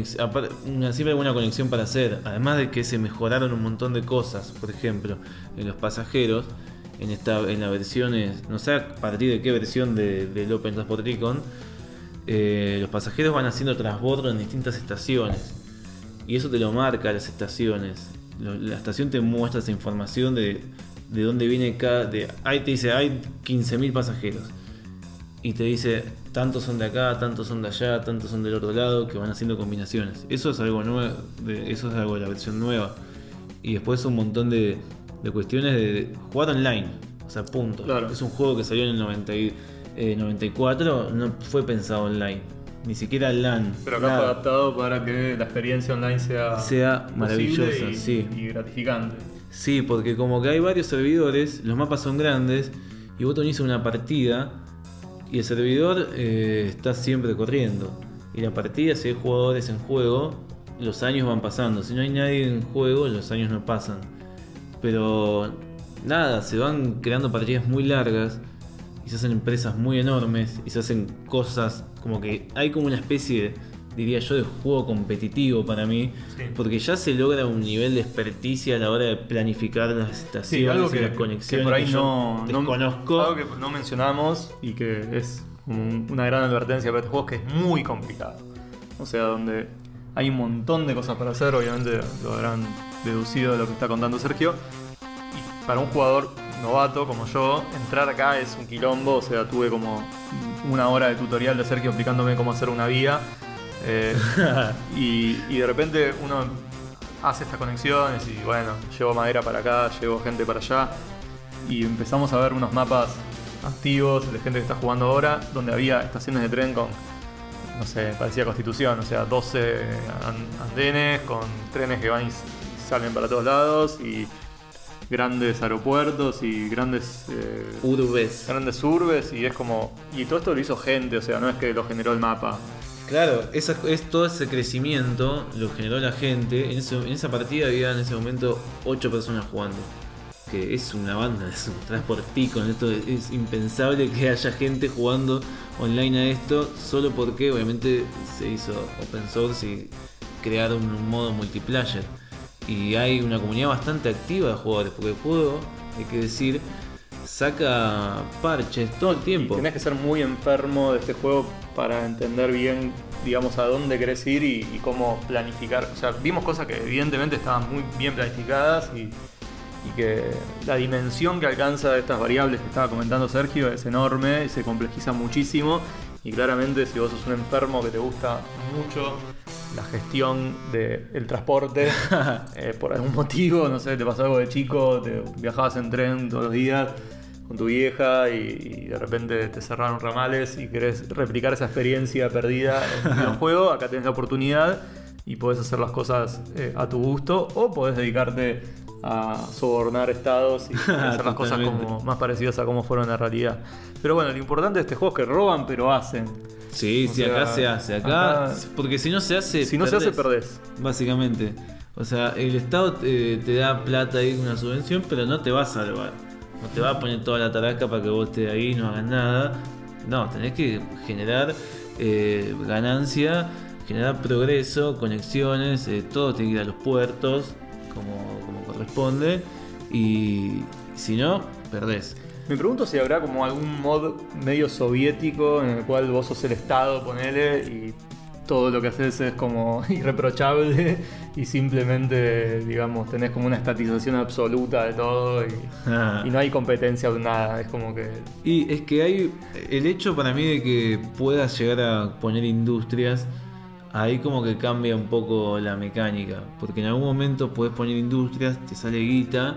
conexión para hacer. Además de que se mejoraron un montón de cosas. Por ejemplo, en los pasajeros, en la versión, no sé a partir de qué versión del Open Transport Recon, los pasajeros van haciendo transbordo en distintas estaciones. Y eso te lo marca las estaciones. La estación te muestra esa información de dónde viene ahí te dice, hay 15.000 pasajeros. Y te dice, tantos son de acá, tantos son de allá, tantos son del otro lado, que van haciendo combinaciones. Eso es algo nuevo, eso es algo de la versión nueva. Y después un montón de cuestiones de jugar online. O sea, punto. Claro. Es un juego que salió en el 94, no fue pensado online. Ni siquiera LAN. Pero acá fue adaptado para que la experiencia online sea maravillosa, y gratificante. Sí, porque como que hay varios servidores, los mapas son grandes, y vos te unís a una partida, y el servidor está siempre corriendo. Y la partida, si hay jugadores en juego, los años van pasando. Si no hay nadie en juego, los años no pasan. Pero nada, se van creando partidas muy largas, y se hacen empresas muy enormes, y se hacen cosas como que hay como una especie, diría yo, de juego competitivo para mí, sí. Porque ya se logra un nivel de experticia a la hora de planificar las estaciones, algo y las conexiones que por ahí yo desconozco. Algo que no mencionamos y que es como una gran advertencia para este juego, es que es muy complicado. O sea, donde hay un montón de cosas para hacer, obviamente lo habrán deducido de lo que está contando Sergio. Y para un jugador novato como yo, entrar acá es un quilombo. O sea, tuve como una hora de tutorial de Sergio explicándome cómo hacer una vía. Y de repente uno hace estas conexiones y bueno, llevo madera para acá, llevo gente para allá, y empezamos a ver unos mapas activos de gente que está jugando ahora, donde había estaciones de tren con, no sé, parecía Constitución, o sea, 12 andenes con trenes que van y salen para todos lados, y grandes aeropuertos y grandes urbes, y es como, y todo esto lo hizo gente, o sea, no es que lo generó el mapa. Claro, todo ese crecimiento lo generó la gente. En esa partida había en ese momento 8 personas jugando. Que es una banda, es un transportico. Esto es impensable que haya gente jugando online a esto, solo porque obviamente se hizo open source y crearon un modo multiplayer. Y hay una comunidad bastante activa de jugadores, porque el juego, hay que decir, saca parches todo el tiempo. Y tenés que ser muy enfermo de este juego para entender bien, digamos, a dónde querés ir y cómo planificar. O sea, vimos cosas que evidentemente estaban muy bien planificadas y que la dimensión que alcanza de estas variables que estaba comentando Sergio es enorme, se complejiza muchísimo, y claramente si vos sos un enfermo que te gusta mucho la gestión del transporte, por algún motivo, no sé, te pasó algo de chico, te viajabas en tren todos los días con tu vieja y de repente te cerraron ramales y querés replicar esa experiencia perdida en el videojuego, acá tenés la oportunidad y podés hacer las cosas a tu gusto, o podés dedicarte a sobornar estados y hacer las cosas como más parecidas a cómo fueron en la realidad. Pero bueno, lo importante de este juego es que roban pero hacen. Sí, sí, acá se hace, acá porque si no se hace, perdés. Básicamente. O sea, el Estado te da plata ahí, una subvención, pero no te va a salvar. No te va a poner toda la tarasca para que vos estés ahí y no hagas nada. No, tenés que generar ganancia generar progreso, conexiones, todo tiene que ir a los puertos como corresponde, y si no, perdés. Me pregunto si habrá como algún mod medio soviético en el cual vos sos el Estado, ponele, y todo lo que haces es como irreprochable y simplemente, digamos, tenés como una estatización absoluta de todo y no hay competencia de nada, es como que... Y es que hay el hecho para mí de que puedas llegar a poner industrias, ahí como que cambia un poco la mecánica, porque en algún momento podés poner industrias, te sale guita,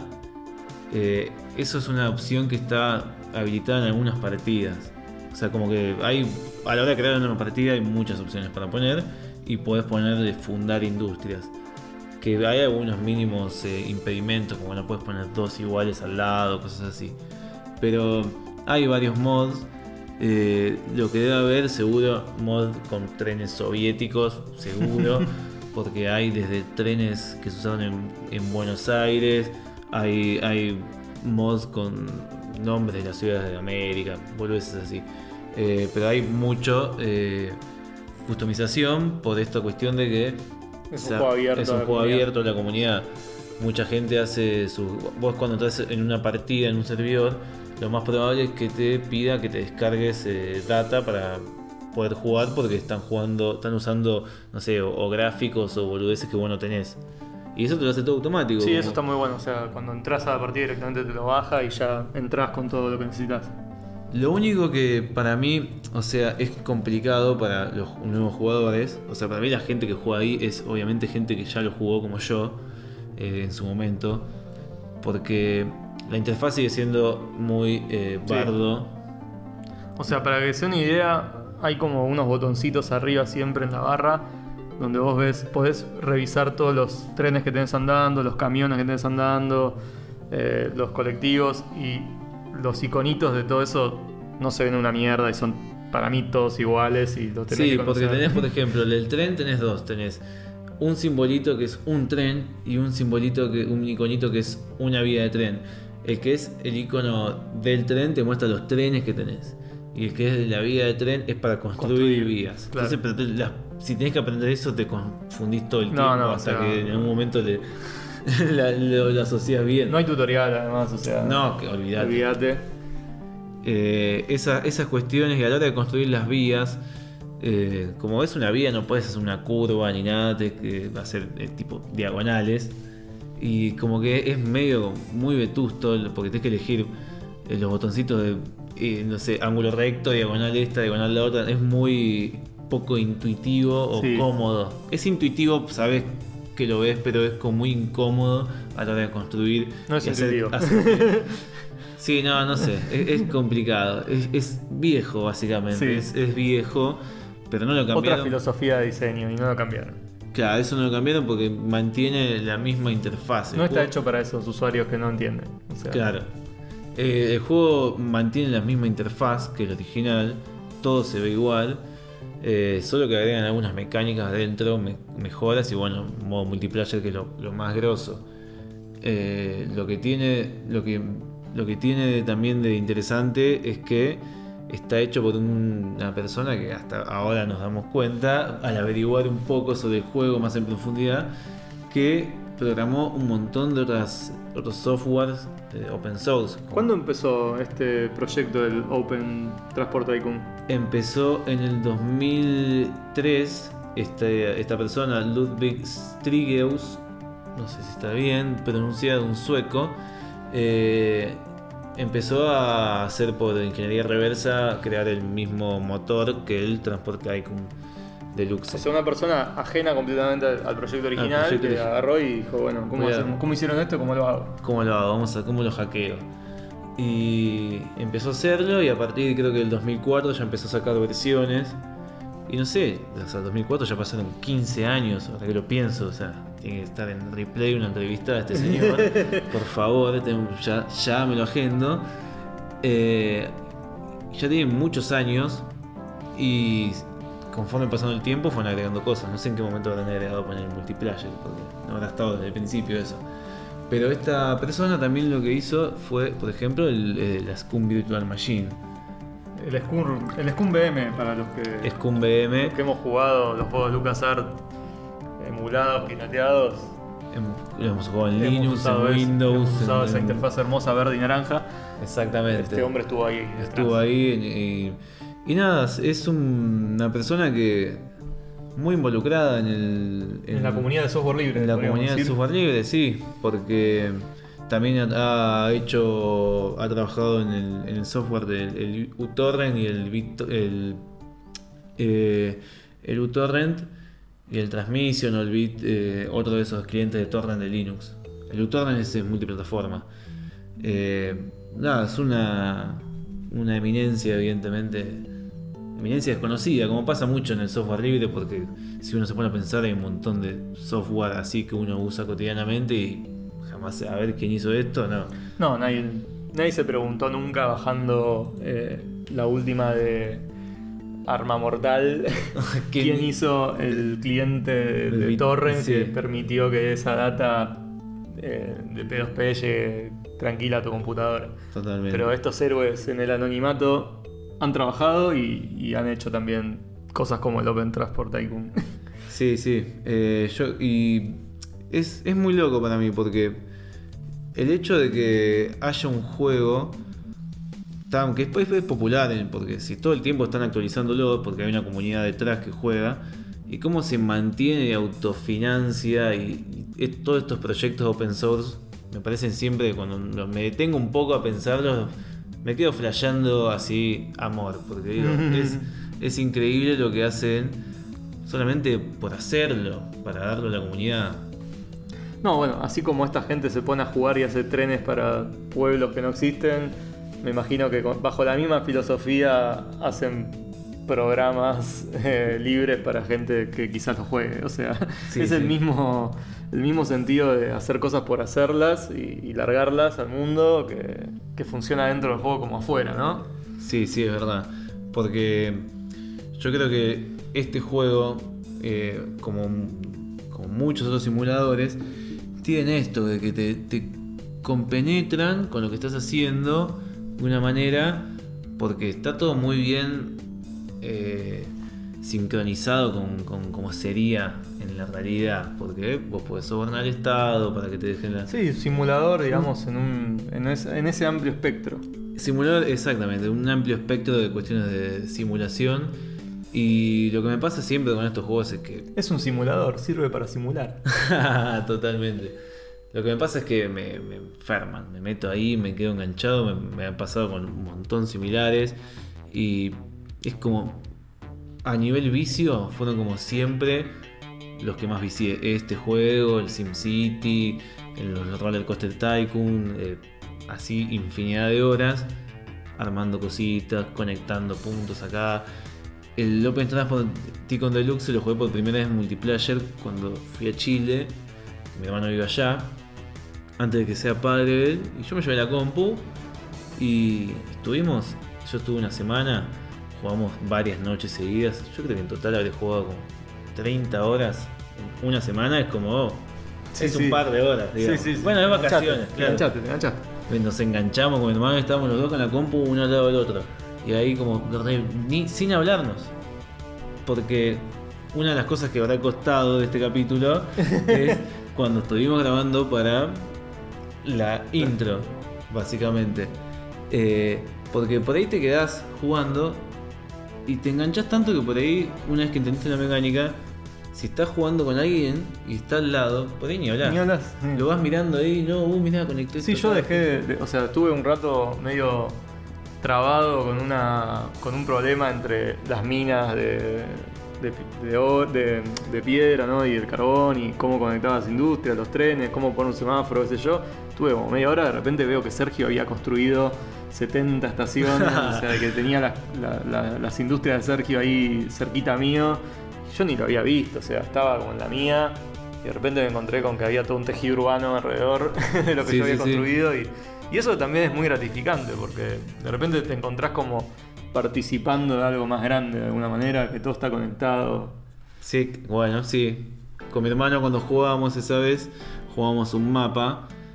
eso es una opción que está habilitada en algunas partidas. O sea, como que hay, a la hora de crear una partida hay muchas opciones para poner y podés poner fundar industrias. Que hay algunos mínimos impedimentos, como no puedes poner dos iguales al lado, cosas así. Pero hay varios mods. Lo que debe haber, seguro, mod con trenes soviéticos, seguro. Porque hay desde trenes que se usaron en Buenos Aires, hay mods con nombres de las ciudades de América, boludeces así. Pero hay mucho customización por esta cuestión de que es un juego abierto a la comunidad. Mucha gente hace vos cuando estás en una partida en un servidor, lo más probable es que te pida que te descargues data para poder jugar, porque están usando, no sé, o gráficos o boludeces que vos no tenés. Y eso te lo hace todo automático. Sí, eso está muy bueno. O sea, cuando entras a la partida directamente te lo baja y ya entras con todo lo que necesitas. Lo único que para mí, o sea, es complicado para los nuevos jugadores, o sea, para mí la gente que juega ahí es obviamente gente que ya lo jugó como yo en su momento, porque la interfaz sigue siendo muy bardo. Sí. O sea, para que sea una idea, hay como unos botoncitos arriba siempre en la barra donde vos podés revisar todos los trenes que tenés andando, los camiones que tenés andando, los colectivos, y los iconitos de todo eso no se ven una mierda y son para mí todos iguales y los tenés que conocer. Porque tenés, por ejemplo, el tren tenés dos, tenés un simbolito que es un tren y un iconito que es una vía de tren. El que es el icono del tren te muestra los trenes que tenés. Y el que es de la vía de tren es para construir vías. Claro. Entonces, pero si tenés que aprender eso te confundís todo el tiempo hasta que en algún momento lo asocias bien. No hay tutorial además, o sea... No, que olvidate. Esas cuestiones, y a la hora de construir las vías, como es una vía no puedes hacer una curva ni nada, que va a ser tipo diagonales. Y como que es medio muy vetusto, porque tenés que elegir los botoncitos de... no sé, ángulo recto, diagonal esta, diagonal la otra. Es muy poco intuitivo o cómodo. Es intuitivo, sabes que lo ves, pero es como muy incómodo a la hora de construir. No es intuitivo. Sí, no sé, es complicado. Es viejo, básicamente. Sí. Es viejo, pero no lo cambiaron. Otra filosofía de diseño y no lo cambiaron. Claro, eso no lo cambiaron porque mantiene la misma interfaz. No está hecho para esos usuarios que no entienden. O sea, claro. El juego mantiene la misma interfaz que el original, todo se ve igual, solo que agregan algunas mecánicas dentro, mejoras, y bueno, modo multiplayer, que es lo más grosso. Lo que tiene también de interesante es que está hecho por una persona que hasta ahora nos damos cuenta, al averiguar un poco sobre el juego más en profundidad, que programó un montón de otros softwares open source. ¿Cuándo empezó este proyecto del Open Transport Tycoon? Empezó en el 2003. Esta persona, Ludwig Strigeus, no sé si está bien pronunciado, un sueco, empezó a hacer por ingeniería reversa, crear el mismo motor que el Transport Tycoon Deluxe. O sea, una persona ajena completamente al proyecto original, que agarró y dijo, bueno, ¿cómo hicieron esto? ¿Cómo lo hago? ¿Cómo lo hago? ¿Cómo lo hackeo? Y empezó a hacerlo, y a partir creo que del 2004 ya empezó a sacar versiones. Y no sé, hasta el 2004 ya pasaron 15 años, ahora que lo pienso, o sea, tiene que estar en replay una entrevista a este señor. Por favor, ya me lo agendo. Ya tiene muchos años, y conforme pasando el tiempo fueron agregando cosas. No sé en qué momento habrán agregado poner el multiplayer, porque no habrá estado desde el principio eso. Pero esta persona también lo que hizo fue, por ejemplo, la Scum Virtual Machine. el Scum BM para los que Scum BM. hemos jugado los juegos LucasArts emulados, pirateados. Lo hemos jugado en Hemos Linux, usado en Windows. hemos usado esa interfaz hermosa verde y naranja. Exactamente. Este hombre estuvo ahí. detrás. Estuvo ahí y nada, es una persona que muy involucrada En la comunidad de software libre. En la podríamos comunidad de decir. software libre, sí, porque también ha trabajado en el software del uTorrent y el uTorrent y el Transmission o el otro de esos clientes de torrent de Linux. El uTorrent es multiplataforma. Nada, es una eminencia, evidentemente. Eminencia desconocida, como pasa mucho en el software libre, porque si uno se pone a pensar hay un montón de software así que uno usa cotidianamente y jamás a ver quién hizo esto, no. No, nadie se preguntó nunca bajando la última de Arma Mortal quién hizo el cliente de torrent sí. que permitió que esa data de P2P llegue tranquila a tu computadora. Totalmente. Pero estos héroes en el anonimato han trabajado y han hecho también cosas como el Open Transport Tycoon. Sí. Es muy loco para mí porque el hecho de que haya un juego que después es popular, porque si todo el tiempo están actualizándolo, porque hay una comunidad detrás que juega, y cómo se mantiene y autofinancia y todos estos proyectos open source, me parecen siempre, cuando me detengo un poco a pensarlos, me quedo flasheando así amor, porque digo, es increíble lo que hacen solamente por hacerlo, para darlo a la comunidad. No, bueno, así como esta gente se pone a jugar y hace trenes para pueblos que no existen, me imagino que bajo la misma filosofía hacen programas libres para gente que quizás no juegue. O sea, Sí, es sí. el mismo sentido de hacer cosas por hacerlas y largarlas al mundo que funciona dentro del juego como afuera, ¿no? Sí, es verdad. Porque yo creo que este juego, como muchos otros simuladores, tienen esto de que te compenetran con lo que estás haciendo de una manera, porque está todo muy bien sincronizado con cómo sería en la realidad, porque vos podés sobornar al Estado para que te dejen la... Sí, simulador, digamos, en ese amplio espectro. Simulador, exactamente, un amplio espectro de cuestiones de simulación. Y lo que me pasa siempre con estos juegos es que... Es un simulador, sirve para simular. Totalmente. Lo que me pasa es que me enferman, me meto ahí, me quedo enganchado, me ha pasado con un montón similares. Y es como... A nivel vicio, fueron como siempre los que más vicié. Este juego, el SimCity, los Roller Coaster Tycoon, así infinidad de horas, armando cositas, conectando puntos acá. El Open Transport Tycoon Deluxe lo jugué por primera vez en multiplayer cuando fui a Chile. Mi hermano vive allá, antes de que sea padre de él. Y yo me llevé la compu y yo estuve una semana, jugamos varias noches seguidas. Yo creo que en total habré jugado como 30 horas en una semana. Es como... es un par de horas, digamos. Sí. Bueno, es vacaciones, Te claro. enganchaste. Nos enganchamos con mi hermano, estábamos los dos con la compu uno al lado del otro. Y ahí como sin hablarnos. Porque una de las cosas que habrá costado de este capítulo es cuando estuvimos grabando para la intro, básicamente. Porque por ahí te quedás jugando y te enganchás tanto que por ahí, una vez que entendiste la mecánica, si estás jugando con alguien y está al lado, por ahí ni hablas. Ni hablas. Lo vas mirando ahí, no, mirá, conecté. Sí, esto, yo dejé, o sea, estuve un rato medio trabado con un problema entre las minas de piedra, ¿no? Y el carbón y cómo conectaba las industrias, los trenes, cómo poner un semáforo, qué sé yo. Estuve como media hora, de repente veo que Sergio había construido 70 estaciones, o sea, que tenía las industrias de Sergio ahí cerquita mío. Yo ni lo había visto, o sea, estaba como en la mía y de repente me encontré con que había todo un tejido urbano alrededor de lo que yo había construido y eso también es muy gratificante porque de repente te encontrás como participando de algo más grande de alguna manera, que todo está conectado. Sí, bueno, sí. Con mi hermano cuando jugábamos esa vez, jugábamos un mapa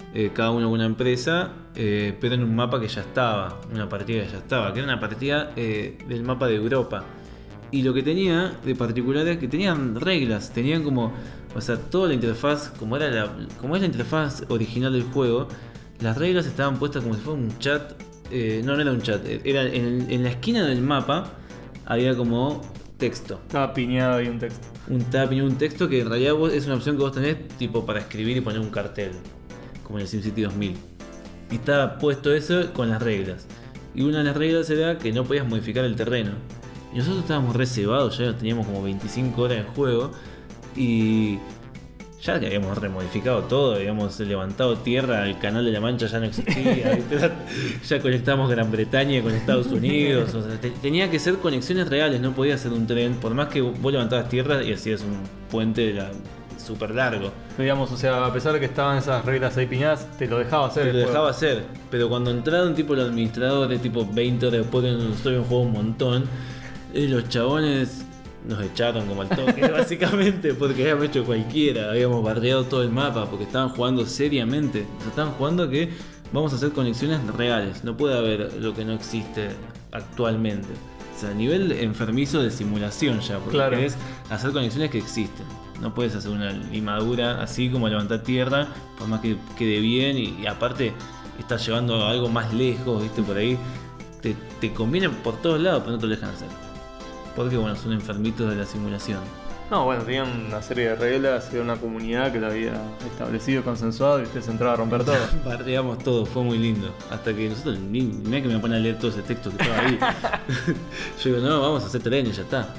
cada uno con una empresa, pero en un mapa que ya estaba, una partida que ya estaba, que era una partida del mapa de Europa. Y lo que tenía de particular es que tenían reglas, tenían como, o sea, toda la interfaz, como es la interfaz original del juego, las reglas estaban puestas como si fuera un chat. No era un chat, era en la esquina del mapa había como texto. Estaba piñado ahí un texto. Estaba piñado un texto que en realidad es una opción que vos tenés tipo para escribir y poner un cartel, como en el SimCity 2000. Y estaba puesto eso con las reglas. Y una de las reglas era que no podías modificar el terreno. Y nosotros estábamos reservados, ya teníamos como 25 horas de juego. Y ya que habíamos remodificado todo, habíamos levantado tierra, el canal de la Mancha ya no existía, ya conectamos Gran Bretaña con Estados Unidos, o sea, tenía que ser conexiones reales, no podía ser un tren, por más que vos levantabas tierra y hacías un puente súper largo. Digamos, o sea, a pesar de que estaban esas reglas ahí piñadas, te lo dejaba hacer. Te lo dejaba hacer, pero cuando entraron tipo los administradores, tipo 20 horas después que nosotros habíamos jugado un montón, los chabones nos echaron como al toque, básicamente, porque habíamos hecho cualquiera, habíamos bardeado todo el mapa, porque estaban jugando seriamente. O sea, estaban jugando que vamos a hacer conexiones reales, no puede haber lo que no existe actualmente. O sea, a nivel enfermizo de simulación ya, porque claro, querés hacer conexiones que existen. No puedes hacer una limadura así como levantar tierra, por más que quede bien, y aparte estás llevando algo más lejos, viste, por ahí. Te conviene por todos lados, pero no te lo dejan hacer. Porque bueno, son enfermitos de la simulación. No, bueno, tenían una serie de reglas, era una comunidad que la había establecido, consensuado, y usted se entraba a romper todo. Bardeamos todo, fue muy lindo. Hasta que nosotros, mirá que me ponen a leer todo ese texto que estaba ahí. Yo digo, no, vamos a hacer trenes, ya está.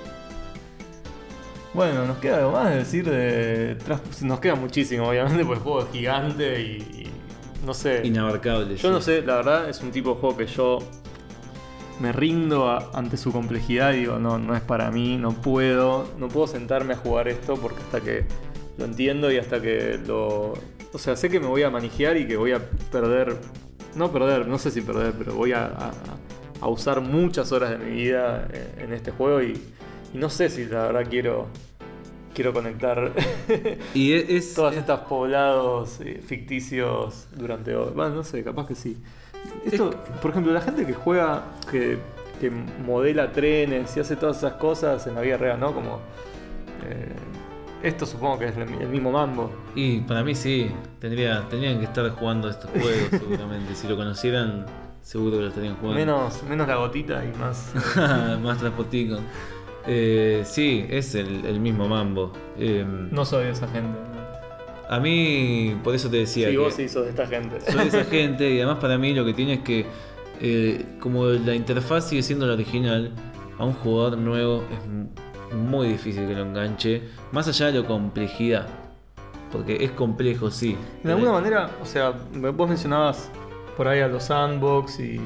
Bueno, nos queda algo más de decir nos queda muchísimo, obviamente, porque el juego es gigante y no sé. Inabarcable. Yo no sé, la verdad es un tipo de juego que yo me rindo ante su complejidad y digo, no es para mí, no puedo sentarme a jugar esto porque hasta que lo entiendo y hasta que o sea, sé que me voy a manijear y que voy a no sé si perder, pero voy a usar muchas horas de mi vida en este juego y no sé si la verdad quiero conectar y todas estas poblados ficticios durante horas. Bueno, no sé, capaz que sí. Esto, por ejemplo, la gente que juega, que modela trenes y hace todas esas cosas en la vida real, ¿no? Como esto supongo que es el mismo mambo. Y para mí sí, tendrían que estar jugando estos juegos seguramente. Si lo conocieran, seguro que lo estarían jugando. Menos la gotita y más más transportico. Sí, es el mismo mambo. No soy de esa gente, ¿no? A mí, por eso te decía sí, que vos sí sos de esta gente. Soy de esa gente y además para mí lo que tiene es que como la interfaz sigue siendo la original, a un jugador nuevo es muy difícil que lo enganche, más allá de la complejidad. Porque es complejo, sí. De alguna manera, o sea, vos mencionabas por ahí a los sandbox y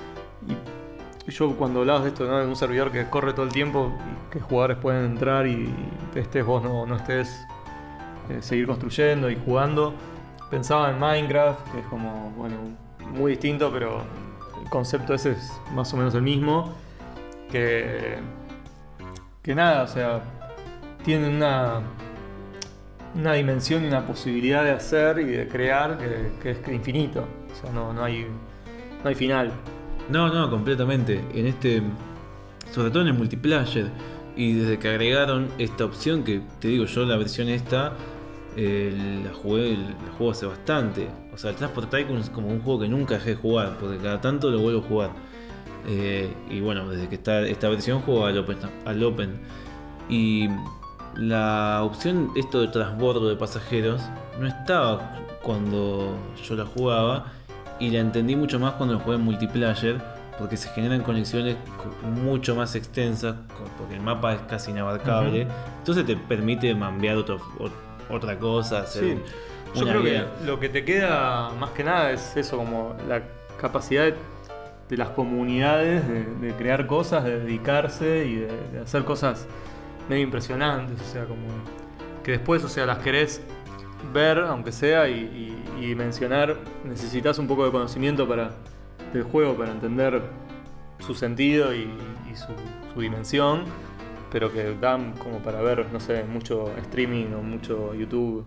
yo cuando hablabas de esto, ¿no? De un servidor que corre todo el tiempo y que jugadores pueden entrar y vos no estés seguir construyendo y jugando. Pensaba en Minecraft, que es como, bueno, muy distinto, pero el concepto ese es más o menos el mismo. Que nada, o sea, tiene una dimensión y una posibilidad de hacer y de crear que es infinito. O sea, no hay final. No, completamente. Sobre todo en el multiplayer. Y desde que agregaron esta opción, que te digo yo, la versión esta la juego hace bastante. O sea, el Transport Tycoon es como un juego que nunca dejé de jugar, porque cada tanto lo vuelvo a jugar. Y bueno, desde que está esta versión juego al Open. Y la opción esto de transbordo de pasajeros no estaba cuando yo la jugaba, y la entendí mucho más cuando lo jugué en multiplayer, porque se generan conexiones mucho más extensas, porque el mapa es casi inabarcable. Entonces te permite mambear otra cosa, hacer yo creo que lo que te queda más que nada es eso, como la capacidad de las comunidades de crear cosas, de dedicarse y de hacer cosas medio impresionantes, o sea, como que después, o sea, las querés ver, aunque sea, y mencionar. Necesitas un poco de conocimiento del juego para entender su sentido y su dimensión, pero que dan como para ver, no sé, mucho streaming o mucho YouTube.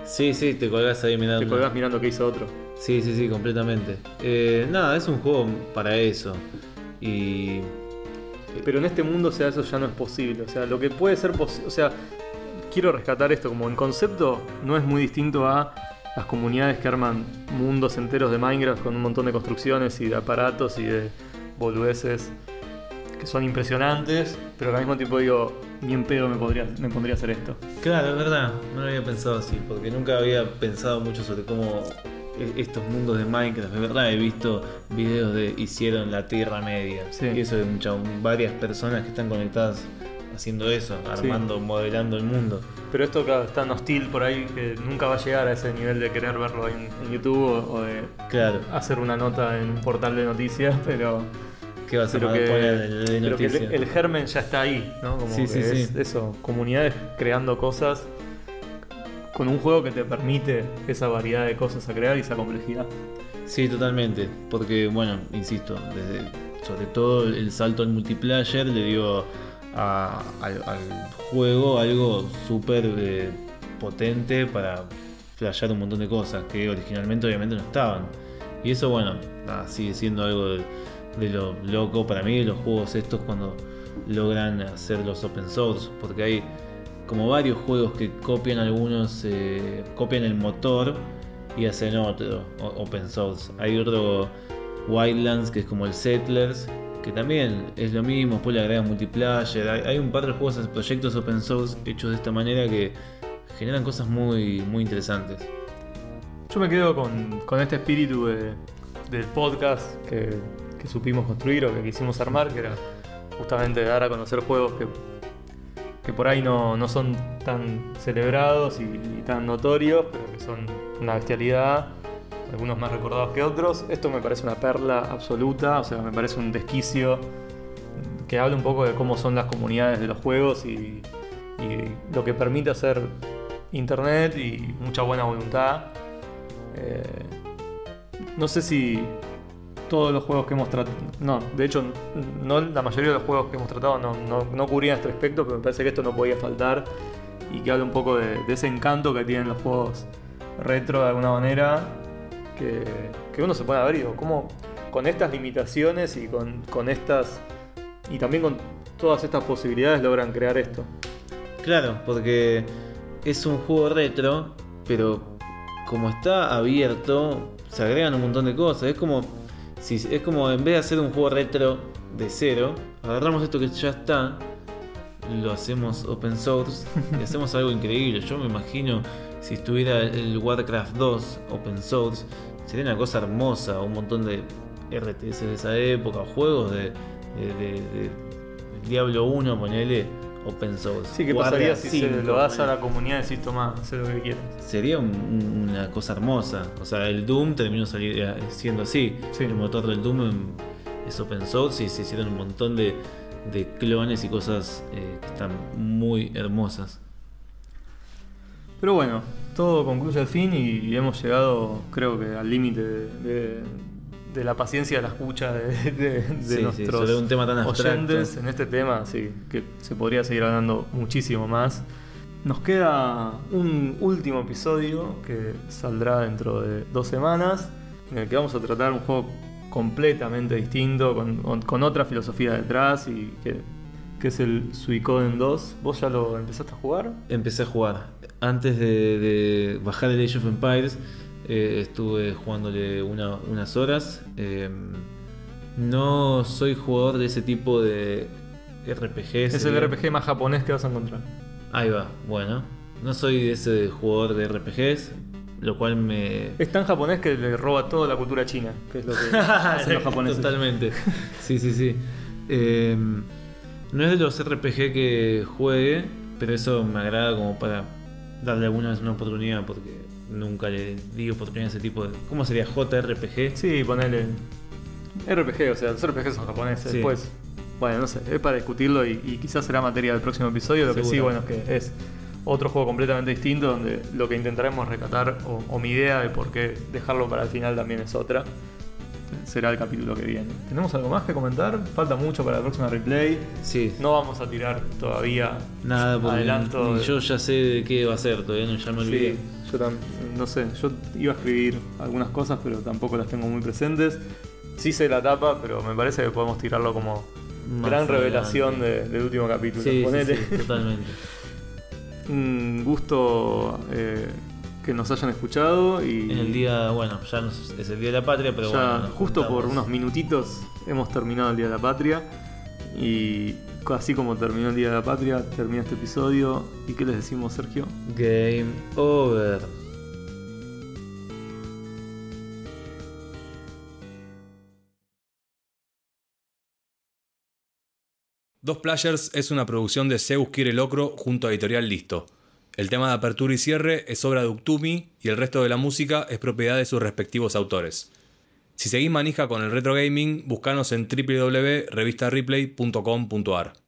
Sí, sí, te colgás ahí mirando. Te colgás mirando qué hizo otro. Sí, sí, sí, completamente. Nada, es un juego para eso. Y. Pero en este mundo, o sea, eso ya no es posible. O sea, lo que puede ser posible. O sea, quiero rescatar esto como en concepto, no es muy distinto a las comunidades que arman mundos enteros de Minecraft con un montón de construcciones y de aparatos y de boludeces que son impresionantes, pero al mismo tiempo digo, ni en pedo me pondría a hacer esto. Claro, es verdad, no lo había pensado así, porque nunca había pensado mucho sobre cómo estos mundos de Minecraft, de verdad he visto videos de hicieron la Tierra Media, Sí. y eso de varias personas que están conectadas haciendo eso, armando, modelando el mundo. Pero esto, claro, es tan hostil por ahí que nunca va a llegar a ese nivel de querer verlo en YouTube o de Claro, hacer una nota en un portal de noticias, pero ¿qué vas a pero poner de pero que noticia? el germen ya está ahí, ¿no? Como Sí, que sí, es sí. eso, comunidades creando cosas con un juego que te permite esa variedad de cosas a crear y esa complejidad. Sí, totalmente, porque bueno, insisto, sobre todo el salto al multiplayer le dio al juego algo súper potente para flashear un montón de cosas que originalmente obviamente no estaban. Y eso, bueno, sigue siendo algo de lo loco para mí de los juegos estos cuando logran hacer los open source, porque hay como varios juegos que copian algunos, copian el motor y hacen otro open source. Hay otro Wildlands que es como el Settlers, que también es lo mismo, después le agregan multiplayer. Hay un par de juegos, proyectos open source hechos de esta manera que generan cosas muy, muy interesantes. Yo me quedo con este espíritu del podcast que supimos construir o que quisimos armar, que era justamente dar a conocer juegos que por ahí no son tan celebrados y tan notorios, pero que son una bestialidad, algunos más recordados que otros. Esto me parece una perla absoluta, o sea, me parece un desquicio que habla un poco de cómo son las comunidades de los juegos y lo que permite hacer internet y mucha buena voluntad. No sé si todos los juegos que hemos tratado, no, de hecho no, la mayoría de los juegos que hemos tratado no cubrían este aspecto, pero me parece que esto no podía faltar y que habla un poco de ese encanto que tienen los juegos retro de alguna manera, que uno se puede ver y digo, cómo con estas limitaciones y con estas y también con todas estas posibilidades logran crear esto. Claro, porque es un juego retro, pero como está abierto, se agregan un montón de cosas. Es como en vez de hacer un juego retro de cero, agarramos esto que ya está, lo hacemos open source y hacemos algo increíble. Yo me imagino si estuviera el Warcraft 2 open source, sería una cosa hermosa, un montón de RTS de esa época, juegos de Diablo 1, ponele open source. Sí, ¿qué Guardia pasaría si 5, se lo das a ponele. la comunidad y decís, tomá, haz lo que quieras? Sería una cosa hermosa. O sea, el Doom terminó siendo así. Sí. El motor del Doom es open source y se hicieron un montón de clones y cosas que están muy hermosas. Pero bueno, todo concluye al fin y hemos llegado, creo que al límite de la paciencia de la escucha de Sí, nuestros sobre un tema tan abstracto. oyentes en este tema, sí, que se podría seguir hablando muchísimo más. Nos queda un último episodio que saldrá dentro de 2 semanas, en el que vamos a tratar un juego completamente distinto, con otra filosofía detrás, y que es el Suikoden 2. ¿Vos ya lo empezaste a jugar? Empecé a jugar. Antes de bajar el Age of Empires, estuve jugándole unas horas. No soy jugador de ese tipo de RPGs. Es el RPG más japonés que vas a encontrar. Ahí va, bueno. No soy de ese jugador de RPGs, lo cual me... Es tan japonés que le roba toda la cultura china, que es lo que hacen los japoneses. Totalmente. Sí, sí, sí. No es de los RPG que juegue, pero eso me agrada como para darle alguna vez una oportunidad, porque nunca le di oportunidad a ese tipo de... ¿Cómo sería? JRPG. Sí, ponele RPG, o sea, los RPG son japoneses. Sí. Después, bueno, no sé, es para discutirlo y quizás será materia del próximo episodio. Lo que sí, Seguro. bueno, es que es otro juego completamente distinto, donde lo que intentaremos rescatar, o mi idea de por qué dejarlo para el final también es otra. Será el capítulo que viene. ¿Tenemos algo más que comentar? Falta mucho para la próxima replay. Sí. No vamos a tirar todavía Nada, porque adelanto. yo ya sé de qué va a ser, todavía no, ya me olvidé. Sí, No sé, yo iba a escribir algunas cosas, pero tampoco las tengo muy presentes. Sí sé la tapa, pero me parece que podemos tirarlo como Más gran adelante. revelación del último capítulo. Sí, Ponele. sí, totalmente. Un gusto que nos hayan escuchado y En el día, bueno, es el Día de la Patria, pero ya bueno. nos justo por juntamos. unos minutitos hemos terminado el Día de la Patria. Y así como terminó el Día de la Patria, termina este episodio. ¿Y qué les decimos, Sergio? Game over. Dos Players es una producción de Zeus Quiere Locro junto a Editorial Listo. El tema de apertura y cierre es obra de Uktumi y el resto de la música es propiedad de sus respectivos autores. Si seguís manija con el retro gaming, buscanos en www.revistareplay.com.ar.